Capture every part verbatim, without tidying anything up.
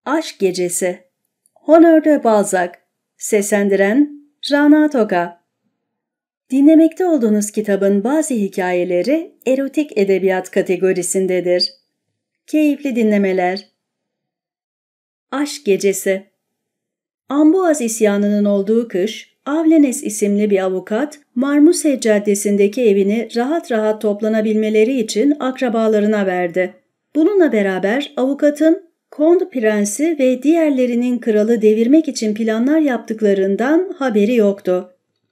Aşk Gecesi. Honor de Balzac. Seslendiren Rana Toka. Dinlemekte olduğunuz kitabın bazı hikayeleri erotik edebiyat kategorisindedir. Keyifli dinlemeler. Aşk Gecesi. Amboaz isyanının olduğu kış, Avlenes isimli bir avukat, Marmuse Caddesi'ndeki evini rahat rahat toplanabilmeleri için akrabalarına verdi. Bununla beraber avukatın Kont Prensi ve diğerlerinin kralı devirmek için planlar yaptıklarından haberi yoktu.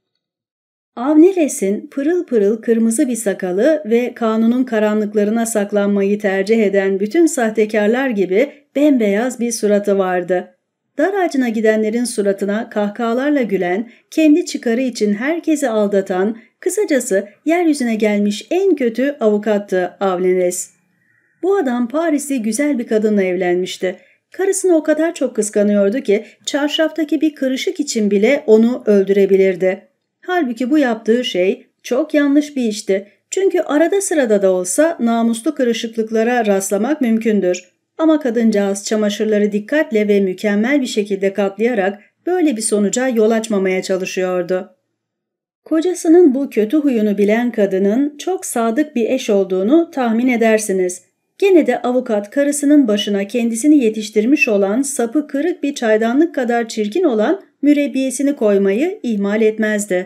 Avleles'in pırıl pırıl kırmızı bir sakalı ve kanunun karanlıklarına saklanmayı tercih eden bütün sahtekarlar gibi bembeyaz bir suratı vardı. Dar ağacına gidenlerin suratına kahkahalarla gülen, kendi çıkarı için herkesi aldatan, kısacası yeryüzüne gelmiş en kötü avukattı Avlenes. Bu adam Parisli güzel bir kadınla evlenmişti. Karısını o kadar çok kıskanıyordu ki çarşaftaki bir kırışık için bile onu öldürebilirdi. Halbuki bu yaptığı şey çok yanlış bir işti. Çünkü arada sırada da olsa namuslu kırışıklıklara rastlamak mümkündür. Ama kadıncağız çamaşırları dikkatle ve mükemmel bir şekilde katlayarak böyle bir sonuca yol açmamaya çalışıyordu. Kocasının bu kötü huyunu bilen kadının çok sadık bir eş olduğunu tahmin edersiniz. Gene de avukat karısının başına kendisini yetiştirmiş olan sapı kırık bir çaydanlık kadar çirkin olan mürebbiyesini koymayı ihmal etmezdi.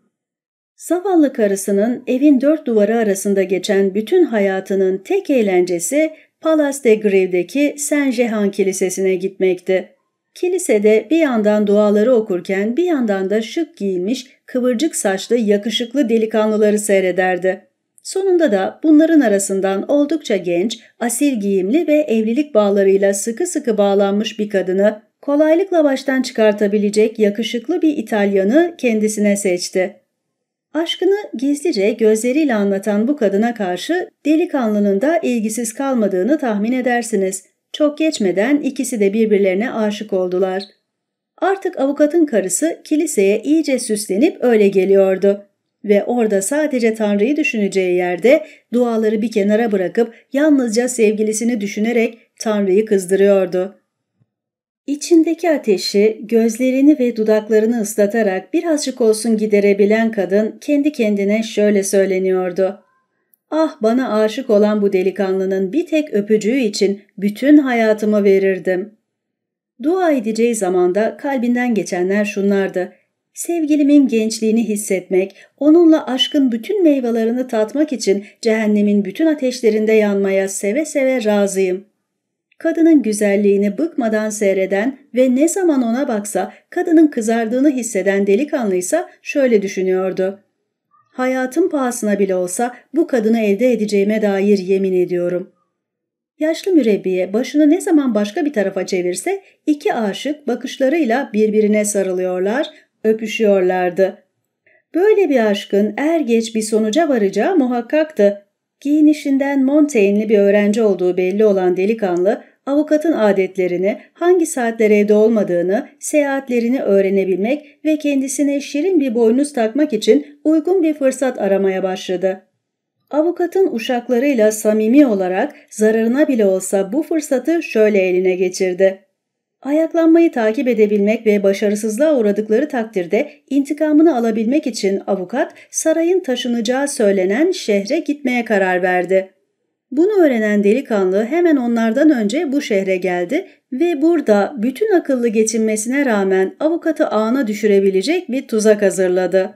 Zavallı karısının evin dört duvarı arasında geçen bütün hayatının tek eğlencesi Place de Grève'deki Saint Jehan Kilisesi'ne gitmekti. Kilisede bir yandan duaları okurken bir yandan da şık giyinmiş, kıvırcık saçlı, yakışıklı delikanlıları seyrederdi. Sonunda da bunların arasından oldukça genç, asil giyimli ve evlilik bağlarıyla sıkı sıkı bağlanmış bir kadını kolaylıkla baştan çıkartabilecek yakışıklı bir İtalyanı kendisine seçti. Aşkını gizlice gözleriyle anlatan bu kadına karşı delikanlının da ilgisiz kalmadığını tahmin edersiniz. Çok geçmeden ikisi de birbirlerine aşık oldular. Artık avukatın karısı kiliseye iyice süslenip öyle geliyordu. Ve orada sadece Tanrı'yı düşüneceği yerde duaları bir kenara bırakıp yalnızca sevgilisini düşünerek Tanrı'yı kızdırıyordu. İçindeki ateşi, gözlerini ve dudaklarını ıslatarak birazcık olsun giderebilen kadın kendi kendine şöyle söyleniyordu. Ah, bana aşık olan bu delikanlının bir tek öpücüğü için bütün hayatımı verirdim. Dua edeceği zamanda kalbinden geçenler şunlardı. Sevgilimin gençliğini hissetmek, onunla aşkın bütün meyvelerini tatmak için cehennemin bütün ateşlerinde yanmaya seve seve razıyım. Kadının güzelliğini bıkmadan seyreden ve ne zaman ona baksa kadının kızardığını hisseden delikanlıysa şöyle düşünüyordu. Hayatım pahasına bile olsa bu kadını elde edeceğime dair yemin ediyorum. Yaşlı mürebbiye başını ne zaman başka bir tarafa çevirse iki aşık bakışlarıyla birbirine sarılıyorlar, öpüşüyorlardı. Böyle bir aşkın er geç bir sonuca varacağı muhakkaktı. Giyinişinden Montaigne'li bir öğrenci olduğu belli olan delikanlı, avukatın adetlerini, hangi saatler evde olmadığını, seyahatlerini öğrenebilmek ve kendisine şirin bir boynuz takmak için uygun bir fırsat aramaya başladı. Avukatın uşaklarıyla samimi olarak zararına bile olsa bu fırsatı şöyle eline geçirdi. Ayaklanmayı takip edebilmek ve başarısızlığa uğradıkları takdirde intikamını alabilmek için avukat sarayın taşınacağı söylenen şehre gitmeye karar verdi. Bunu öğrenen delikanlı hemen onlardan önce bu şehre geldi ve burada bütün akıllı geçinmesine rağmen avukatı ağına düşürebilecek bir tuzak hazırladı.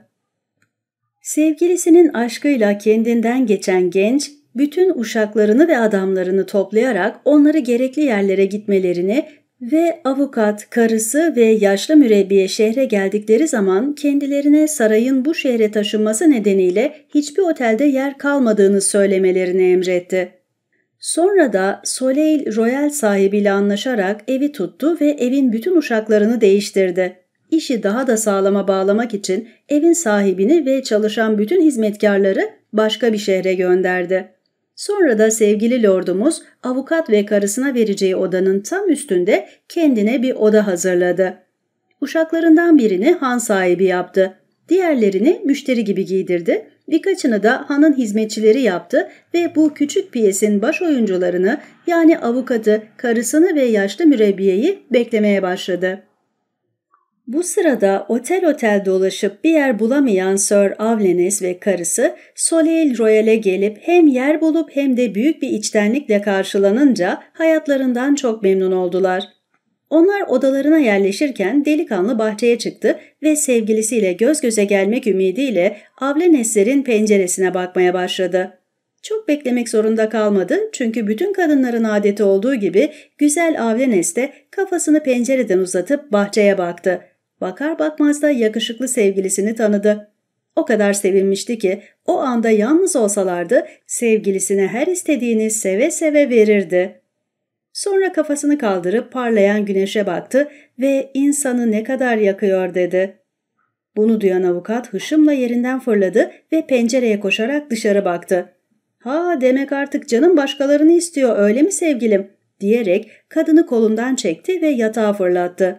Sevgilisinin aşkıyla kendinden geçen genç, bütün uşaklarını ve adamlarını toplayarak onları gerekli yerlere gitmelerini ve avukat, karısı ve yaşlı mürebbiye şehre geldikleri zaman kendilerine sarayın bu şehre taşınması nedeniyle hiçbir otelde yer kalmadığını söylemelerini emretti. Sonra da Soleil Royal sahibiyle anlaşarak evi tuttu ve evin bütün uşaklarını değiştirdi. İşi daha da sağlama bağlamak için evin sahibini ve çalışan bütün hizmetkarları başka bir şehre gönderdi. Sonra da sevgili lordumuz avukat ve karısına vereceği odanın tam üstünde kendine bir oda hazırladı. Uşaklarından birini han sahibi yaptı. Diğerlerini müşteri gibi giydirdi Birkaçını da hanın hizmetçileri yaptı ve bu küçük piyesin baş oyuncularını, yani avukatı, karısını ve yaşlı mürebbiyeyi beklemeye başladı. Bu sırada otel otel dolaşıp bir yer bulamayan Sir Avlenes ve karısı Soleil Royal'e gelip hem yer bulup hem de büyük bir içtenlikle karşılanınca hayatlarından çok memnun oldular. Onlar odalarına yerleşirken delikanlı bahçeye çıktı ve sevgilisiyle göz göze gelmek ümidiyle Avlenes'lerin penceresine bakmaya başladı. Çok beklemek zorunda kalmadı çünkü bütün kadınların adeti olduğu gibi güzel Avlenes de kafasını pencereden uzatıp bahçeye baktı. Bakar bakmaz da yakışıklı sevgilisini tanıdı. O kadar sevinmişti ki o anda yalnız olsalardı sevgilisine her istediğini seve seve verirdi. Sonra kafasını kaldırıp parlayan güneşe baktı ve insanı ne kadar yakıyor dedi. Bunu duyan avukat hışımla yerinden fırladı ve pencereye koşarak dışarı baktı. "Ha, demek artık canım başkalarını istiyor, öyle mi sevgilim?" diyerek kadını kolundan çekti ve yatağa fırlattı.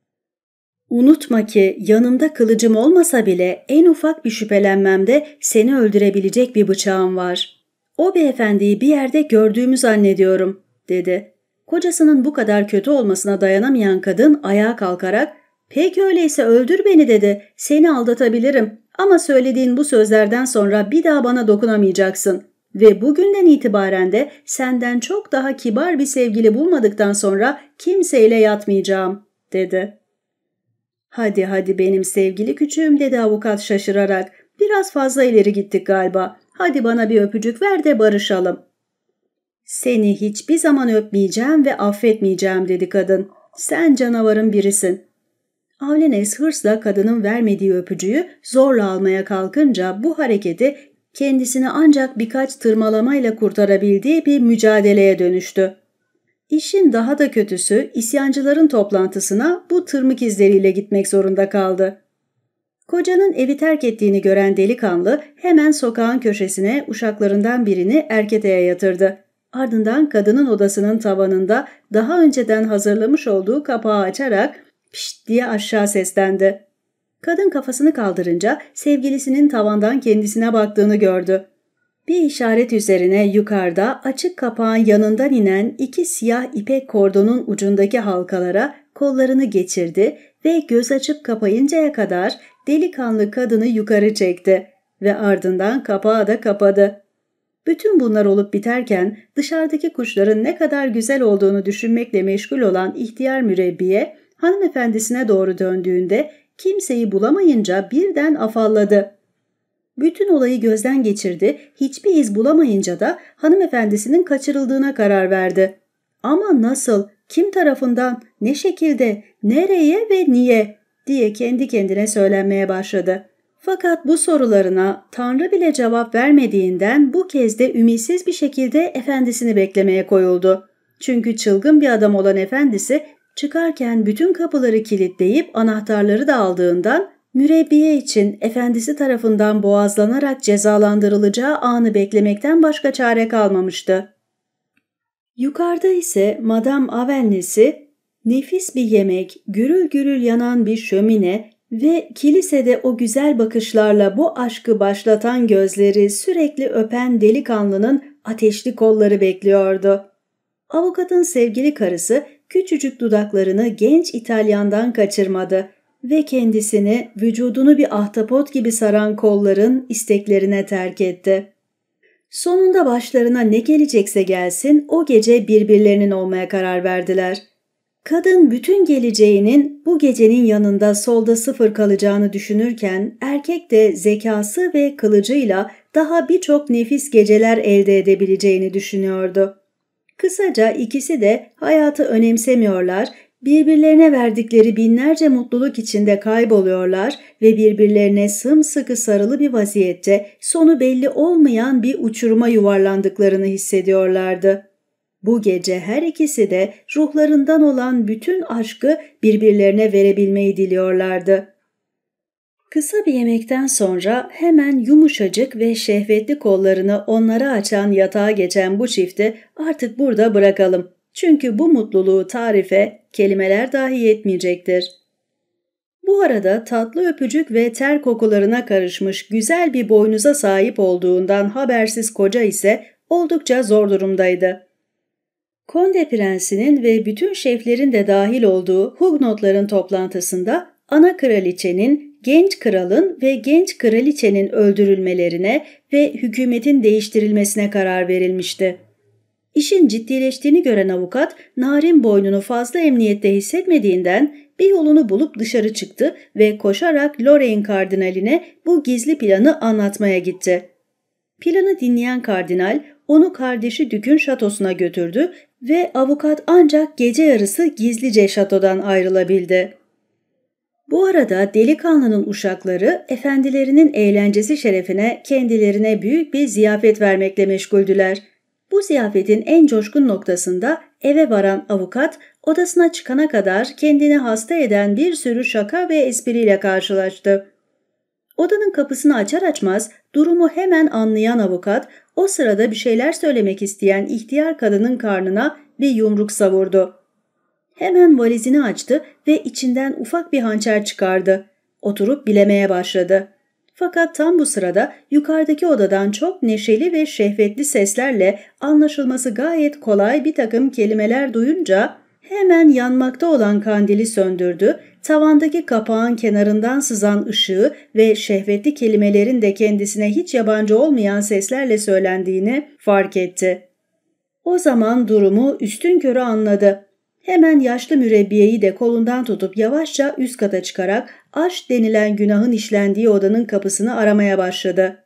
"Unutma ki yanımda kılıcım olmasa bile en ufak bir şüphelenmemde seni öldürebilecek bir bıçağım var. O beyefendiyi bir yerde gördüğümü zannediyorum," dedi. Kocasının bu kadar kötü olmasına dayanamayan kadın ayağa kalkarak "Peki öyleyse öldür beni," dedi. "Seni aldatabilirim ama söylediğin bu sözlerden sonra bir daha bana dokunamayacaksın. Ve bugünden itibaren de senden çok daha kibar bir sevgili bulmadıktan sonra kimseyle yatmayacağım," dedi. "Hadi hadi benim sevgili küçüğüm," dedi avukat şaşırarak. "Biraz fazla ileri gittik galiba. Hadi bana bir öpücük ver de barışalım." "Seni hiçbir zaman öpmeyeceğim ve affetmeyeceğim," dedi kadın. "Sen canavarın birisin." Avlenes hırsla kadının vermediği öpücüğü zorla almaya kalkınca bu hareketi kendisini ancak birkaç tırmalamayla kurtarabildiği bir mücadeleye dönüştü. İşin daha da kötüsü isyancıların toplantısına bu tırmık izleriyle gitmek zorunda kaldı. Kocanın evi terk ettiğini gören delikanlı hemen sokağın köşesine uşaklarından birini erketeğe yatırdı. Ardından kadının odasının tavanında daha önceden hazırlamış olduğu kapağı açarak "Pişt" diye aşağı seslendi. Kadın kafasını kaldırınca sevgilisinin tavandan kendisine baktığını gördü. Bir işaret üzerine yukarıda açık kapağın yanından inen iki siyah ipek kordonun ucundaki halkalara kollarını geçirdi ve göz açıp kapayıncaya kadar delikanlı kadını yukarı çekti ve ardından kapağı da kapadı. Bütün bunlar olup biterken dışarıdaki kuşların ne kadar güzel olduğunu düşünmekle meşgul olan ihtiyar mürebbiye hanımefendisine doğru döndüğünde kimseyi bulamayınca birden afalladı. Bütün olayı gözden geçirdi, hiçbir iz bulamayınca da hanımefendisinin kaçırıldığına karar verdi. Ama nasıl, kim tarafından, ne şekilde, nereye ve niye diye kendi kendine söylenmeye başladı. Fakat bu sorularına Tanrı bile cevap vermediğinden bu kez de ümitsiz bir şekilde efendisini beklemeye koyuldu. Çünkü çılgın bir adam olan efendisi çıkarken bütün kapıları kilitleyip anahtarları da aldığından mürebbiye için efendisi tarafından boğazlanarak cezalandırılacağı anı beklemekten başka çare kalmamıştı. Yukarıda ise Madame Avernus'i nefis bir yemek, gürül gürül yanan bir şömine ve kilisede o güzel bakışlarla bu aşkı başlatan gözleri sürekli öpen delikanlının ateşli kolları bekliyordu. Avukatın sevgili karısı küçücük dudaklarını genç İtalyandan kaçırmadı ve kendisini vücudunu bir ahtapot gibi saran kolların isteklerine terk etti. Sonunda başlarına ne gelecekse gelsin o gece birbirlerinin olmaya karar verdiler. Kadın bütün geleceğinin bu gecenin yanında solda sıfır kalacağını düşünürken erkek de zekası ve kılıcıyla daha birçok nefis geceler elde edebileceğini düşünüyordu. Kısaca ikisi de hayatı önemsemiyorlar, birbirlerine verdikleri binlerce mutluluk içinde kayboluyorlar ve birbirlerine sımsıkı sarılı bir vaziyette sonu belli olmayan bir uçuruma yuvarlandıklarını hissediyorlardı. Bu gece her ikisi de ruhlarından olan bütün aşkı birbirlerine verebilmeyi diliyorlardı. Kısa bir yemekten sonra hemen yumuşacık ve şehvetli kollarını onlara açan yatağa geçen bu çifti artık burada bırakalım. Çünkü bu mutluluğu tarife kelimeler dahi yetmeyecektir. Bu arada tatlı öpücük ve ter kokularına karışmış güzel bir boynuza sahip olduğundan habersiz koca ise oldukça zor durumdaydı. Konde Prensi'nin ve bütün şeflerin de dahil olduğu Hugnotların toplantısında ana kraliçenin, genç kralın ve genç kraliçenin öldürülmelerine ve hükümetin değiştirilmesine karar verilmişti. İşin ciddileştiğini gören avukat, narin boynunu fazla emniyette hissetmediğinden bir yolunu bulup dışarı çıktı ve koşarak Lorraine kardinaline bu gizli planı anlatmaya gitti. Planı dinleyen kardinal onu kardeşi Dük'ün şatosuna götürdü ve avukat ancak gece yarısı gizlice şatodan ayrılabildi. Bu arada delikanlının uşakları efendilerinin eğlencesi şerefine kendilerine büyük bir ziyafet vermekle meşguldüler. Bu ziyafetin en coşkun noktasında eve varan avukat odasına çıkana kadar kendini hasta eden bir sürü şaka ve espriyle karşılaştı. Odanın kapısını açar açmaz durumu hemen anlayan avukat o sırada bir şeyler söylemek isteyen ihtiyar kadının karnına bir yumruk savurdu. Hemen valizini açtı ve içinden ufak bir hançer çıkardı. Oturup bilemeye başladı. Fakat tam bu sırada yukarıdaki odadan çok neşeli ve şehvetli seslerle anlaşılması gayet kolay bir takım kelimeler duyunca hemen yanmakta olan kandili söndürdü, tavandaki kapağın kenarından sızan ışığı ve şehvetli kelimelerin de kendisine hiç yabancı olmayan seslerle söylendiğini fark etti. O zaman durumu üstünkörü anladı. Hemen yaşlı mürebbiyeyi de kolundan tutup yavaşça üst kata çıkarak aşk denilen günahın işlendiği odanın kapısını aramaya başladı.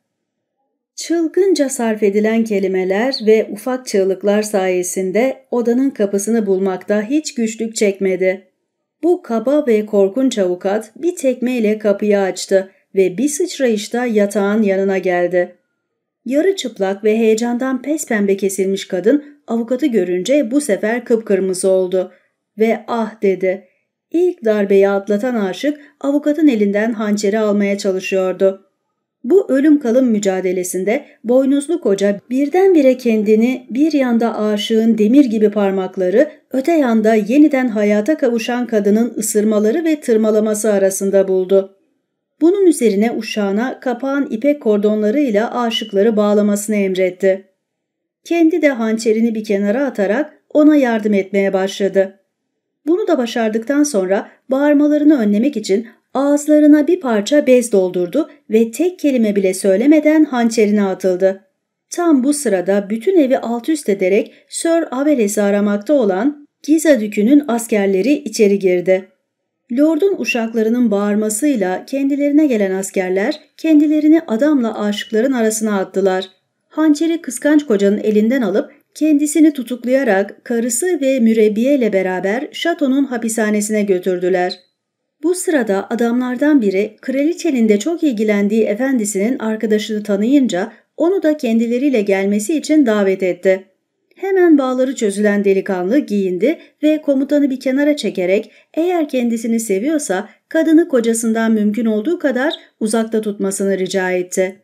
Çılgınca sarf edilen kelimeler ve ufak çığlıklar sayesinde odanın kapısını bulmakta hiç güçlük çekmedi. Bu kaba ve korkunç avukat bir tekmeyle kapıyı açtı ve bir sıçrayışta yatağın yanına geldi. Yarı çıplak ve heyecandan pespembe kesilmiş kadın avukatı görünce bu sefer kıpkırmızı oldu ve ah dedi. İlk darbeyi atlatan aşık avukatın elinden hançeri almaya çalışıyordu. Bu ölüm kalım mücadelesinde boynuzlu koca birdenbire kendini bir yanda aşığın demir gibi parmakları, öte yanda yeniden hayata kavuşan kadının ısırmaları ve tırmalaması arasında buldu. Bunun üzerine uşağına kapağın ipek kordonlarıyla aşıkları bağlamasını emretti. Kendi de hançerini bir kenara atarak ona yardım etmeye başladı. Bunu da başardıktan sonra bağırmalarını önlemek için ağızlarına bir parça bez doldurdu ve tek kelime bile söylemeden hançerine atıldı. Tam bu sırada bütün evi alt üst ederek Sir Aveles'i aramakta olan Giza Dükü'nün askerleri içeri girdi. Lord'un uşaklarının bağırmasıyla kendilerine gelen askerler kendilerini adamla aşıkların arasına attılar. Hançeri kıskanç kocanın elinden alıp kendisini tutuklayarak karısı ve mürebbiyeyle beraber şatonun hapishanesine götürdüler. Bu sırada adamlardan biri kraliçenin de çok ilgilendiği efendisinin arkadaşını tanıyınca onu da kendileriyle gelmesi için davet etti. Hemen bağları çözülen delikanlı giyindi ve komutanı bir kenara çekerek eğer kendisini seviyorsa kadını kocasından mümkün olduğu kadar uzakta tutmasını rica etti.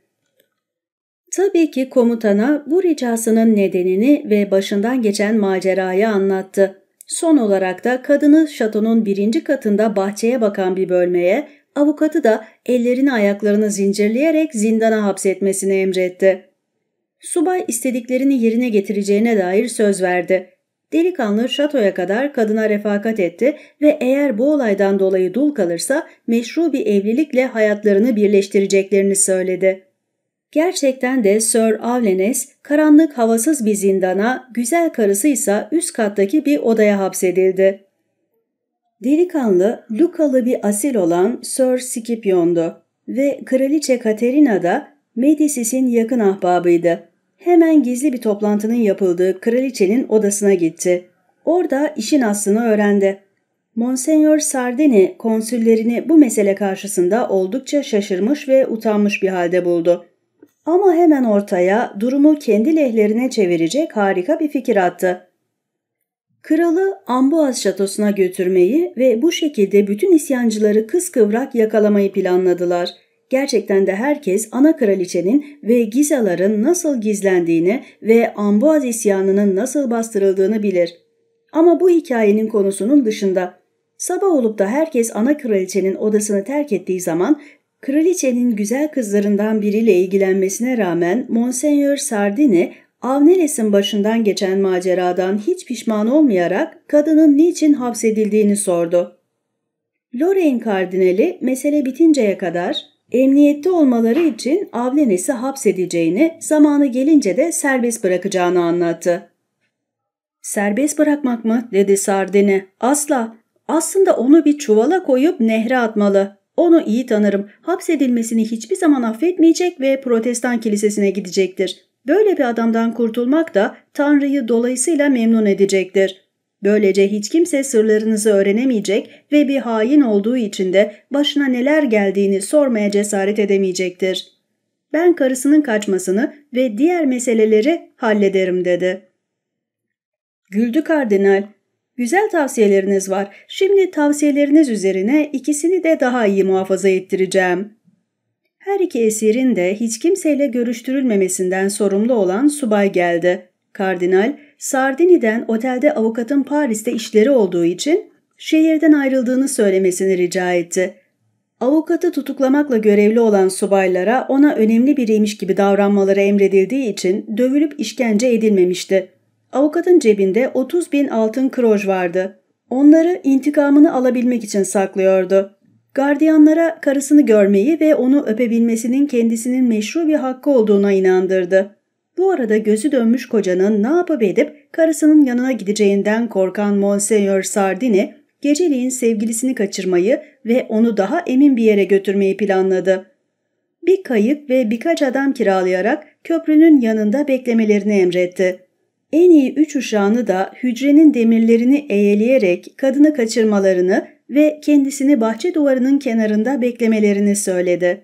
Tabii ki komutana bu ricasının nedenini ve başından geçen macerayı anlattı. Son olarak da kadını şatonun birinci katında bahçeye bakan bir bölmeye, avukatı da ellerini ayaklarını zincirleyerek zindana hapsetmesini emretti. Subay istediklerini yerine getireceğine dair söz verdi. Delikanlı şatoya kadar kadına refakat etti ve eğer bu olaydan dolayı dul kalırsa meşru bir evlilikle hayatlarını birleştireceklerini söyledi. Gerçekten de Sir Avlenes karanlık havasız bir zindana, güzel karısıysa üst kattaki bir odaya hapsedildi. Delikanlı, Lukalı bir asil olan Sir Scipion'du ve Kraliçe Katerina da Medices'in yakın ahbabıydı. Hemen gizli bir toplantının yapıldığı kraliçenin odasına gitti. Orada işin aslını öğrendi. Monsignor Sardini konsüllerini bu mesele karşısında oldukça şaşırmış ve utanmış bir halde buldu. Ama hemen ortaya durumu kendi lehlerine çevirecek harika bir fikir attı. Kralı Amboaz şatosuna götürmeyi ve bu şekilde bütün isyancıları kıskıvrak yakalamayı planladılar. Gerçekten de herkes ana kraliçenin ve Gizaların nasıl gizlendiğini ve Amboaz isyanının nasıl bastırıldığını bilir. Ama bu hikayenin konusunun dışında. Sabah olup da herkes ana kraliçenin odasını terk ettiği zaman kraliçenin güzel kızlarından biriyle ilgilenmesine rağmen Monseigneur Sardini, Avneles'in başından geçen maceradan hiç pişman olmayarak kadının niçin hapsedildiğini sordu. Lorraine kardinali mesele bitinceye kadar emniyette olmaları için Avneles'i hapsedeceğini, zamanı gelince de serbest bırakacağını anlattı. "Serbest bırakmak mı?" dedi Sardini. "Asla. Aslında onu bir çuvala koyup nehre atmalı. Onu iyi tanırım. Hapsedilmesini hiçbir zaman affetmeyecek ve Protestan kilisesine gidecektir. Böyle bir adamdan kurtulmak da Tanrı'yı dolayısıyla memnun edecektir. Böylece hiç kimse sırlarınızı öğrenemeyecek ve bir hain olduğu için de başına neler geldiğini sormaya cesaret edemeyecektir. Ben karısının kaçmasını ve diğer meseleleri hallederim," dedi. Güldü kardinal. "Güzel tavsiyeleriniz var. Şimdi tavsiyeleriniz üzerine ikisini de daha iyi muhafaza ettireceğim." Her iki esirin de hiç kimseyle görüştürülmemesinden sorumlu olan subay geldi. Kardinal, Sardini'den otelde avukatın Paris'te işleri olduğu için şehirden ayrıldığını söylemesini rica etti. Avukatı tutuklamakla görevli olan subaylara ona önemli biriymiş gibi davranmaları emredildiği için dövülüp işkence edilmemişti. Avukatın cebinde otuz bin altın kroj vardı. Onları intikamını alabilmek için saklıyordu. Gardiyanlara karısını görmeyi ve onu öpebilmesinin kendisinin meşru bir hakkı olduğuna inandırdı. Bu arada gözü dönmüş kocanın ne yapıp edip karısının yanına gideceğinden korkan Monseigneur Sardini, geceliğin sevgilisini kaçırmayı ve onu daha emin bir yere götürmeyi planladı. Bir kayık ve birkaç adam kiralayarak köprünün yanında beklemelerini emretti. En iyi üç uşağını da hücrenin demirlerini eğeleyerek kadını kaçırmalarını ve kendisini bahçe duvarının kenarında beklemelerini söyledi.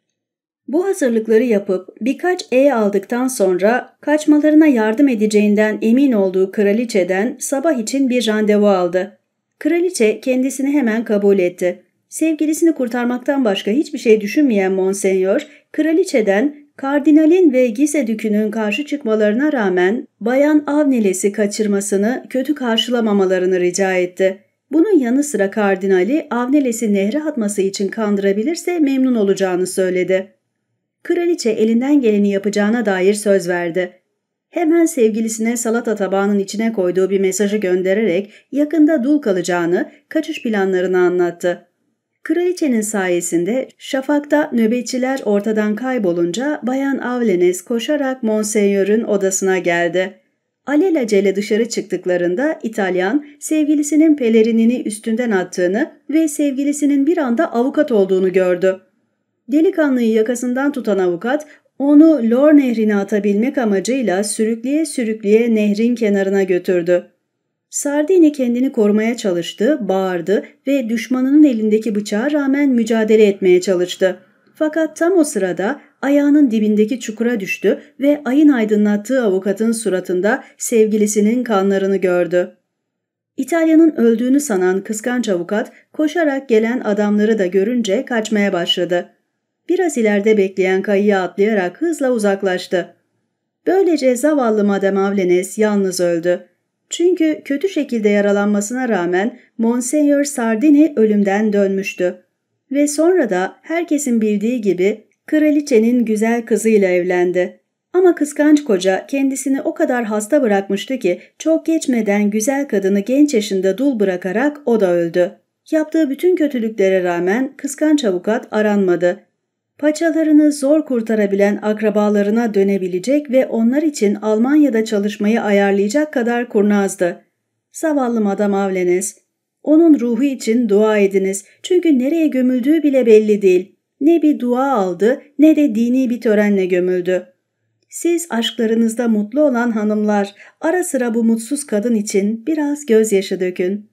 Bu hazırlıkları yapıp birkaç e aldıktan sonra kaçmalarına yardım edeceğinden emin olduğu kraliçeden sabah için bir randevu aldı. Kraliçe kendisini hemen kabul etti. Sevgilisini kurtarmaktan başka hiçbir şey düşünmeyen Monseigneur, kraliçeden kardinalin ve Gise dükünün karşı çıkmalarına rağmen Bayan Avneles'i kaçırmasını kötü karşılamamalarını rica etti. Bunun yanı sıra kardinali Avneles'i nehre atması için kandırabilirse memnun olacağını söyledi. Kraliçe elinden geleni yapacağına dair söz verdi. Hemen sevgilisine salata tabağının içine koyduğu bir mesajı göndererek yakında dul kalacağını, kaçış planlarını anlattı. Kraliçenin sayesinde şafakta nöbetçiler ortadan kaybolunca Bayan Avlenes koşarak Monseigneur'ün odasına geldi. Alelacele dışarı çıktıklarında İtalyan sevgilisinin pelerinini üstünden attığını ve sevgilisinin bir anda avukat olduğunu gördü. Delikanlıyı yakasından tutan avukat onu Lor nehrine atabilmek amacıyla sürükleye sürükleye nehrin kenarına götürdü. Sardini kendini korumaya çalıştı, bağırdı ve düşmanının elindeki bıçağa rağmen mücadele etmeye çalıştı. Fakat tam o sırada ayağının dibindeki çukura düştü ve ayın aydınlattığı avukatın suratında sevgilisinin kanlarını gördü. İtalyanın öldüğünü sanan kıskanç avukat koşarak gelen adamları da görünce kaçmaya başladı. Biraz ileride bekleyen kayıya atlayarak hızla uzaklaştı. Böylece zavallı Madame Avlenes yalnız öldü. Çünkü kötü şekilde yaralanmasına rağmen Monseigneur Sardini ölümden dönmüştü. Ve sonra da herkesin bildiği gibi kraliçenin güzel kızıyla evlendi. Ama kıskanç koca kendisini o kadar hasta bırakmıştı ki çok geçmeden güzel kadını genç yaşında dul bırakarak o da öldü. Yaptığı bütün kötülüklere rağmen kıskanç avukat aranmadı. Paçalarını zor kurtarabilen akrabalarına dönebilecek ve onlar için Almanya'da çalışmayı ayarlayacak kadar kurnazdı. Zavallı Madame Avlenes. Onun ruhu için dua ediniz çünkü nereye gömüldüğü bile belli değil. Ne bir dua aldı ne de dini bir törenle gömüldü. Siz aşklarınızda mutlu olan hanımlar ara sıra bu mutsuz kadın için biraz gözyaşı dökün.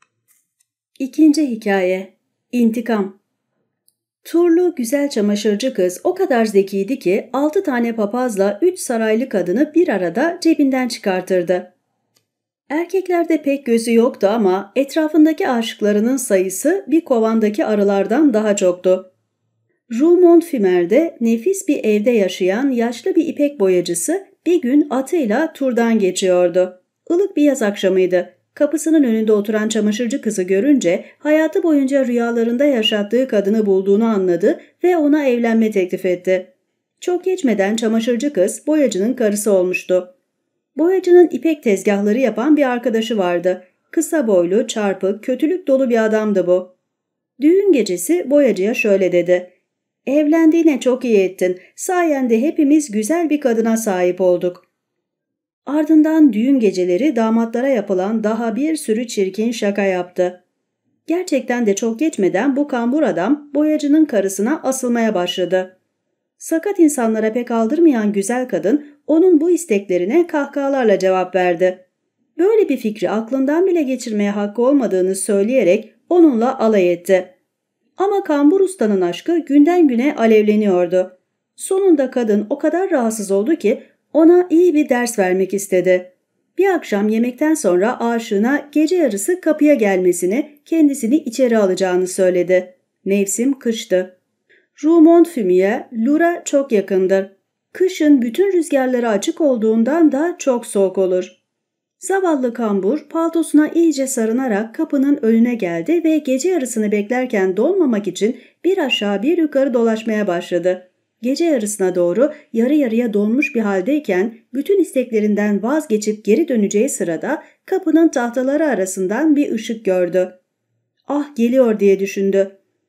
İkinci hikaye. İntikam. Turlu güzel çamaşırcı kız o kadar zekiydi ki altı tane papazla üç saraylı kadını bir arada cebinden çıkartırdı. Erkeklerde pek gözü yoktu ama etrafındaki aşıklarının sayısı bir kovandaki arılardan daha çoktu. Rue Montfermeil'de nefis bir evde yaşayan yaşlı bir ipek boyacısı bir gün atıyla turdan geçiyordu. Ilık bir yaz akşamıydı. Kapısının önünde oturan çamaşırcı kızı görünce hayatı boyunca rüyalarında yaşattığı kadını bulduğunu anladı ve ona evlenme teklif etti. Çok geçmeden çamaşırcı kız boyacının karısı olmuştu. Boyacının ipek tezgahları yapan bir arkadaşı vardı. Kısa boylu, çarpık, kötülük dolu bir adamdı bu. Düğün gecesi boyacıya şöyle dedi: "Evlendiğine çok iyi ettin. Sayende hepimiz güzel bir kadına sahip olduk." Ardından düğün geceleri damatlara yapılan daha bir sürü çirkin şaka yaptı. Gerçekten de çok geçmeden bu kambur adam boyacının karısına asılmaya başladı. Sakat insanlara pek aldırmayan güzel kadın onun bu isteklerine kahkahalarla cevap verdi. Böyle bir fikri aklından bile geçirmeye hakkı olmadığını söyleyerek onunla alay etti. Ama kambur ustanın aşkı günden güne alevleniyordu. Sonunda kadın o kadar rahatsız oldu ki ona iyi bir ders vermek istedi. Bir akşam yemekten sonra aşığına gece yarısı kapıya gelmesini, kendisini içeri alacağını söyledi. Mevsim kıştı. Rue Montfumier, Lour'a çok yakındır. Kışın bütün rüzgarları açık olduğundan da çok soğuk olur. Zavallı kambur paltosuna iyice sarınarak kapının önüne geldi ve gece yarısını beklerken donmamak için bir aşağı bir yukarı dolaşmaya başladı. Gece yarısına doğru yarı yarıya donmuş bir haldeyken bütün isteklerinden vazgeçip geri döneceği sırada kapının tahtaları arasından bir ışık gördü. "Ah, geliyor," diye düşündü.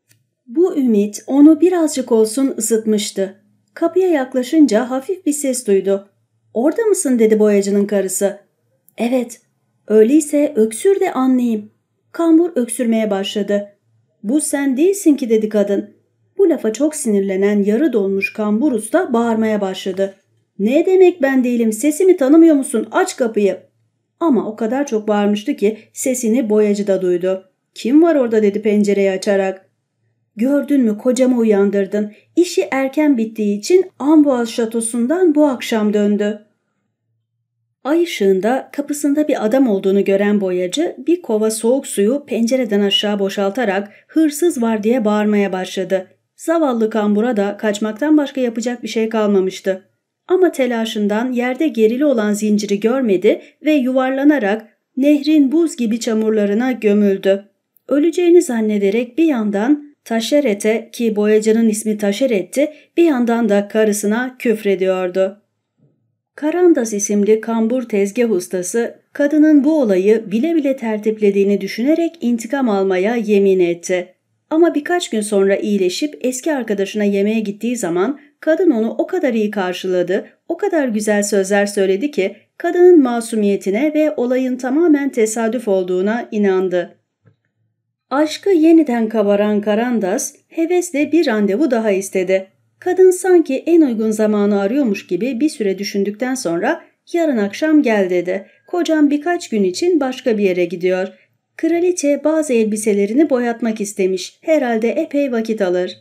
Bu ümit onu birazcık olsun ısıtmıştı. Kapıya yaklaşınca hafif bir ses duydu. "Orada mısın?" dedi boyacının karısı. "Evet." "Öyleyse öksür de anlayayım." Kambur öksürmeye başladı. "Bu sen değilsin ki," dedi kadın. Bu lafa çok sinirlenen yarı donmuş kambur usta bağırmaya başladı. "Ne demek ben değilim? Sesimi tanımıyor musun? Aç kapıyı." Ama o kadar çok bağırmıştı ki sesini boyacı da duydu. "Kim var orada?" dedi pencereyi açarak. "Gördün mü, kocamı uyandırdın. İşi erken bittiği için Amboise şatosundan bu akşam döndü." Ay ışığında kapısında bir adam olduğunu gören boyacı bir kova soğuk suyu pencereden aşağı boşaltarak "Hırsız var," diye bağırmaya başladı. Zavallı kambura da kaçmaktan başka yapacak bir şey kalmamıştı. Ama telaşından yerde gerili olan zinciri görmedi ve yuvarlanarak nehrin buz gibi çamurlarına gömüldü. Öleceğini zannederek bir yandan Taşeret'e, ki boyacının ismi Taşeret'ti, bir yandan da karısına küfrediyordu. Karandas isimli kambur tezgah ustası kadının bu olayı bile bile tertiplediğini düşünerek intikam almaya yemin etti. Ama birkaç gün sonra iyileşip eski arkadaşına yemeğe gittiği zaman kadın onu o kadar iyi karşıladı, o kadar güzel sözler söyledi ki kadının masumiyetine ve olayın tamamen tesadüf olduğuna inandı. Aşkı yeniden kabaran Karandas hevesle bir randevu daha istedi. Kadın sanki en uygun zamanı arıyormuş gibi bir süre düşündükten sonra "Yarın akşam gel," dedi. "Kocam birkaç gün için başka bir yere gidiyor. Kraliçe bazı elbiselerini boyatmak istemiş. Herhalde epey vakit alır."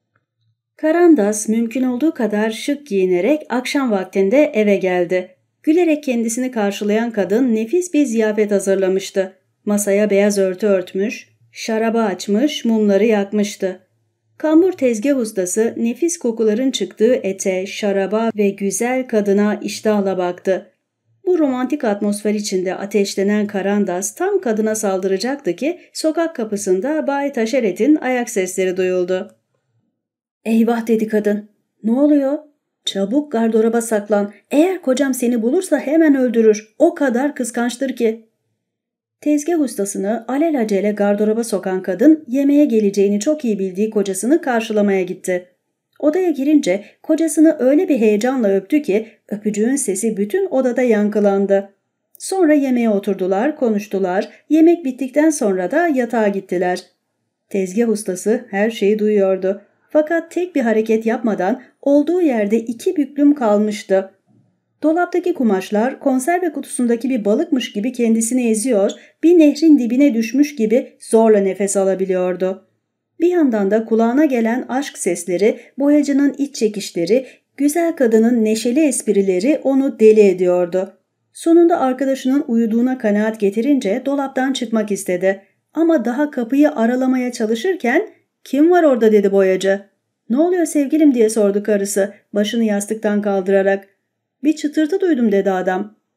Karandas mümkün olduğu kadar şık giyinerek akşam vaktinde eve geldi. Gülerek kendisini karşılayan kadın nefis bir ziyafet hazırlamıştı. Masaya beyaz örtü örtmüş, şarabı açmış, mumları yakmıştı. Kambur tezgah ustası nefis kokuların çıktığı ete, şaraba ve güzel kadına iştahla baktı. Bu romantik atmosfer içinde ateşlenen Karandas tam kadına saldıracaktı ki sokak kapısında Bay Taşeret'in ayak sesleri duyuldu. "Eyvah," dedi kadın. "Ne oluyor?" "Çabuk gardıroba saklan. Eğer kocam seni bulursa hemen öldürür. O kadar kıskançtır ki." Tezgah ustasını alelacele gardıroba sokan kadın yemeğe geleceğini çok iyi bildiği kocasını karşılamaya gitti. Odaya girince kocasını öyle bir heyecanla öptü ki öpücüğün sesi bütün odada yankılandı. Sonra yemeğe oturdular, konuştular. Yemek bittikten sonra da yatağa gittiler. Tezgah ustası her şeyi duyuyordu. Fakat tek bir hareket yapmadan olduğu yerde iki büklüm kalmıştı. Dolaptaki kumaşlar konserve kutusundaki bir balıkmış gibi kendisini eziyor, bir nehrin dibine düşmüş gibi zorla nefes alabiliyordu. Bir yandan da kulağına gelen aşk sesleri, boyacının iç çekişleri, güzel kadının neşeli esprileri onu deli ediyordu. Sonunda arkadaşının uyuduğuna kanaat getirince dolaptan çıkmak istedi. Ama daha kapıyı aralamaya çalışırken "Kim var orada?" dedi boyacı. "Ne oluyor sevgilim?" diye sordu karısı başını yastıktan kaldırarak. "Bir çıtırtı duydum," dedi adam.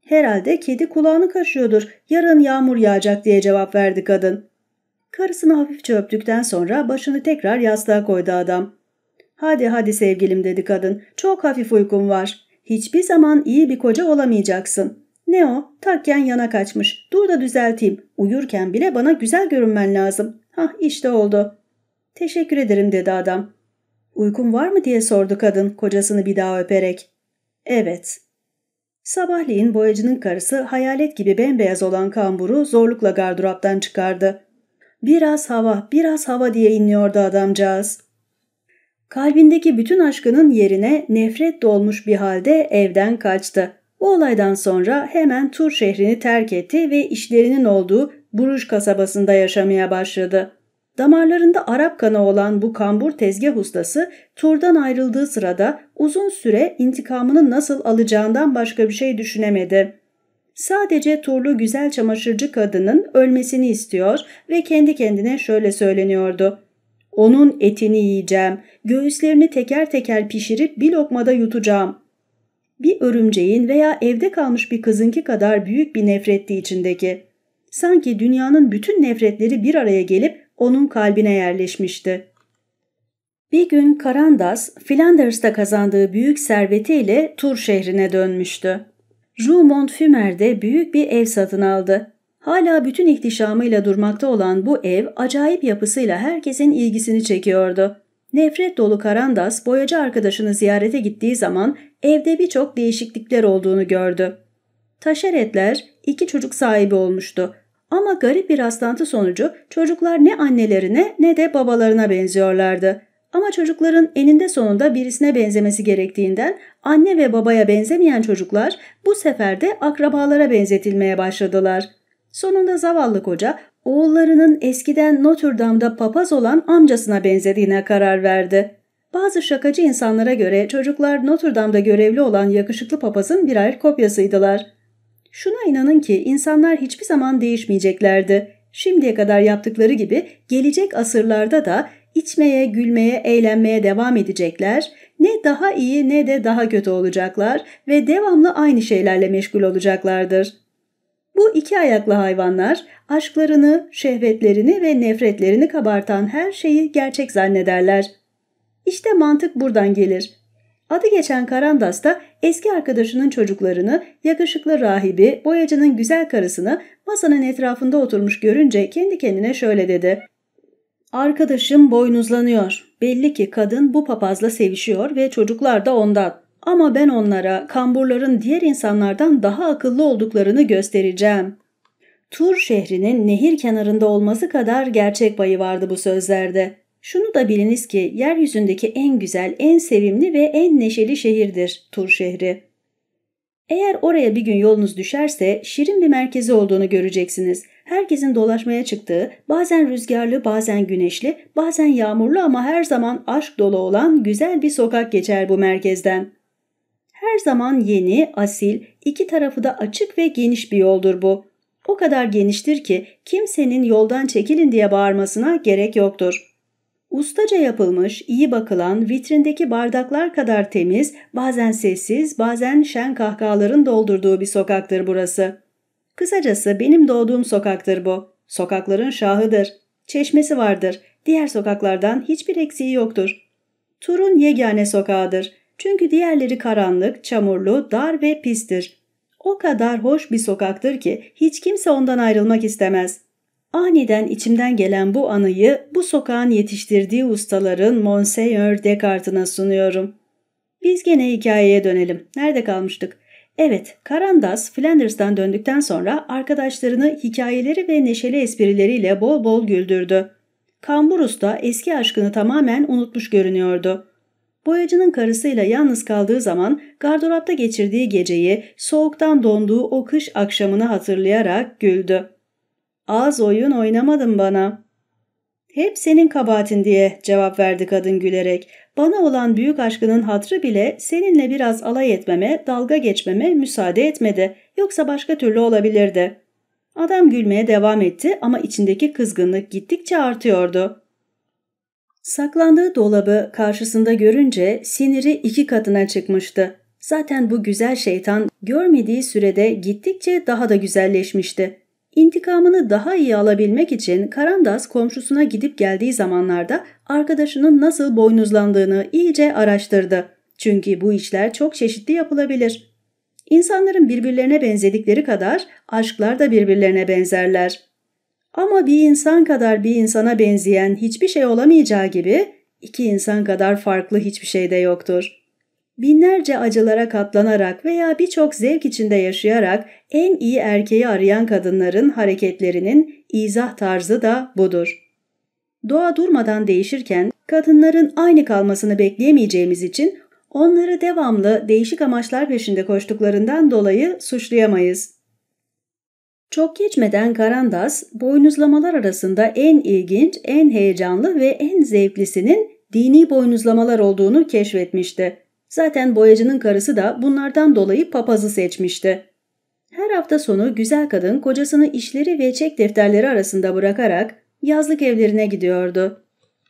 Herhalde kedi kulağını kaşıyordur. Yarın yağmur yağacak diye cevap verdi kadın. Karısını hafifçe öptükten sonra başını tekrar yastığa koydu adam. Hadi hadi sevgilim dedi kadın. Çok hafif uykum var. Hiçbir zaman iyi bir koca olamayacaksın. Ne o? Takken yana kaçmış. Dur da düzelteyim. Uyurken bile bana güzel görünmen lazım. Hah işte oldu. Teşekkür ederim dedi adam. Uykun var mı diye sordu kadın kocasını bir daha öperek. Evet. Sabahleyin boyacının karısı hayalet gibi bembeyaz olan kamburu zorlukla gardıroptan çıkardı. Biraz hava, biraz hava diye inliyordu adamcağız. Kalbindeki bütün aşkının yerine nefret dolmuş bir halde evden kaçtı. Bu olaydan sonra hemen Tur şehrini terk etti ve işlerinin olduğu Buruj kasabasında yaşamaya başladı. Damarlarında Arap kanı olan bu kambur tezgah ustası Tur'dan ayrıldığı sırada uzun süre intikamını nasıl alacağından başka bir şey düşünemedi. Sadece Turlu güzel çamaşırcı kadının ölmesini istiyor ve kendi kendine şöyle söyleniyordu. Onun etini yiyeceğim, göğüslerini teker teker pişirip bir lokmada yutacağım. Bir örümceğin veya evde kalmış bir kızınki kadar büyük bir nefretti içindeki. Sanki dünyanın bütün nefretleri bir araya gelip onun kalbine yerleşmişti. Bir gün Karandas, Flanders'ta kazandığı büyük servetiyle Tur şehrine dönmüştü. Rue Montfumer'de büyük bir ev satın aldı. Hala bütün ihtişamıyla durmakta olan bu ev acayip yapısıyla herkesin ilgisini çekiyordu. Nefret dolu Karandas boyacı arkadaşını ziyarete gittiği zaman evde birçok değişiklikler olduğunu gördü. Taşeretler iki çocuk sahibi olmuştu. Ama garip bir rastlantı sonucu çocuklar ne annelerine ne de babalarına benziyorlardı. Ama çocukların eninde sonunda birisine benzemesi gerektiğinden anne ve babaya benzemeyen çocuklar bu sefer de akrabalara benzetilmeye başladılar. Sonunda zavallı koca oğullarının eskiden Notre Dame'da papaz olan amcasına benzediğine karar verdi. Bazı şakacı insanlara göre çocuklar Notre Dame'da görevli olan yakışıklı papazın birer kopyasıydılar. Şuna inanın ki insanlar hiçbir zaman değişmeyeceklerdi. Şimdiye kadar yaptıkları gibi gelecek asırlarda da içmeye, gülmeye, eğlenmeye devam edecekler, ne daha iyi ne de daha kötü olacaklar ve devamlı aynı şeylerle meşgul olacaklardır. Bu iki ayaklı hayvanlar aşklarını, şehvetlerini ve nefretlerini kabartan her şeyi gerçek zannederler. İşte mantık buradan gelir. Adı geçen Karandas da eski arkadaşının çocuklarını, yakışıklı rahibi, boyacının güzel karısını masanın etrafında oturmuş görünce kendi kendine şöyle dedi. Arkadaşım boynuzlanıyor. Belli ki kadın bu papazla sevişiyor ve çocuklar da ondan. Ama ben onlara kamburların diğer insanlardan daha akıllı olduklarını göstereceğim. Tur şehrinin nehir kenarında olması kadar gerçek payı vardı bu sözlerde. Şunu da biliniz ki yeryüzündeki en güzel, en sevimli ve en neşeli şehirdir Tur şehri. Eğer oraya bir gün yolunuz düşerse şirin bir merkezi olduğunu göreceksiniz. Herkesin dolaşmaya çıktığı, bazen rüzgarlı, bazen güneşli, bazen yağmurlu ama her zaman aşk dolu olan güzel bir sokak geçer bu merkezden. Her zaman yeni, asil, iki tarafı da açık ve geniş bir yoldur bu. O kadar geniştir ki kimsenin yoldan çekilin diye bağırmasına gerek yoktur. Ustaca yapılmış, iyi bakılan, vitrindeki bardaklar kadar temiz, bazen sessiz, bazen şen kahkahaların doldurduğu bir sokaktır burası. Kısacası benim doğduğum sokaktır bu. Sokakların şahıdır. Çeşmesi vardır. Diğer sokaklardan hiçbir eksiği yoktur. Tur'un yegane sokağıdır. Çünkü diğerleri karanlık, çamurlu, dar ve pistir. O kadar hoş bir sokaktır ki hiç kimse ondan ayrılmak istemez. Aniden içimden gelen bu anıyı bu sokağın yetiştirdiği ustaların Monseigneur Descartes'ına sunuyorum. Biz gene hikayeye dönelim. Nerede kalmıştık? Evet, Karandas Flanders'tan döndükten sonra arkadaşlarını hikayeleri ve neşeli esprileriyle bol bol güldürdü. Kambur Usta eski aşkını tamamen unutmuş görünüyordu. Boyacının karısıyla yalnız kaldığı zaman gardıropta geçirdiği geceyi, soğuktan donduğu o kış akşamını hatırlayarak güldü. Az oyun oynamadın bana. Hep senin kabahatin diye cevap verdi kadın gülerek. Bana olan büyük aşkının hatrı bile seninle biraz alay etmeme, dalga geçmeme müsaade etmedi. Yoksa başka türlü olabilirdi. Adam gülmeye devam etti ama içindeki kızgınlık gittikçe artıyordu. Saklandığı dolabı karşısında görünce siniri iki katına çıkmıştı. Zaten bu güzel şeytan görmediği sürede gittikçe daha da güzelleşmişti. İntikamını daha iyi alabilmek için Karandas komşusuna gidip geldiği zamanlarda arkadaşının nasıl boynuzlandığını iyice araştırdı. Çünkü bu işler çok çeşitli yapılabilir. İnsanların birbirlerine benzedikleri kadar aşklar da birbirlerine benzerler. Ama bir insan kadar bir insana benzeyen hiçbir şey olamayacağı gibi iki insan kadar farklı hiçbir şey de yoktur. Binlerce acılara katlanarak veya birçok zevk içinde yaşayarak en iyi erkeği arayan kadınların hareketlerinin izah tarzı da budur. Doğa durmadan değişirken kadınların aynı kalmasını bekleyemeyeceğimiz için onları devamlı değişik amaçlar peşinde koştuklarından dolayı suçlayamayız. Çok geçmeden Karandas, boynuzlamalar arasında en ilginç, en heyecanlı ve en zevklisinin dini boynuzlamalar olduğunu keşfetmişti. Zaten boyacının karısı da bunlardan dolayı papazı seçmişti. Her hafta sonu güzel kadın kocasını işleri ve çek defterleri arasında bırakarak yazlık evlerine gidiyordu.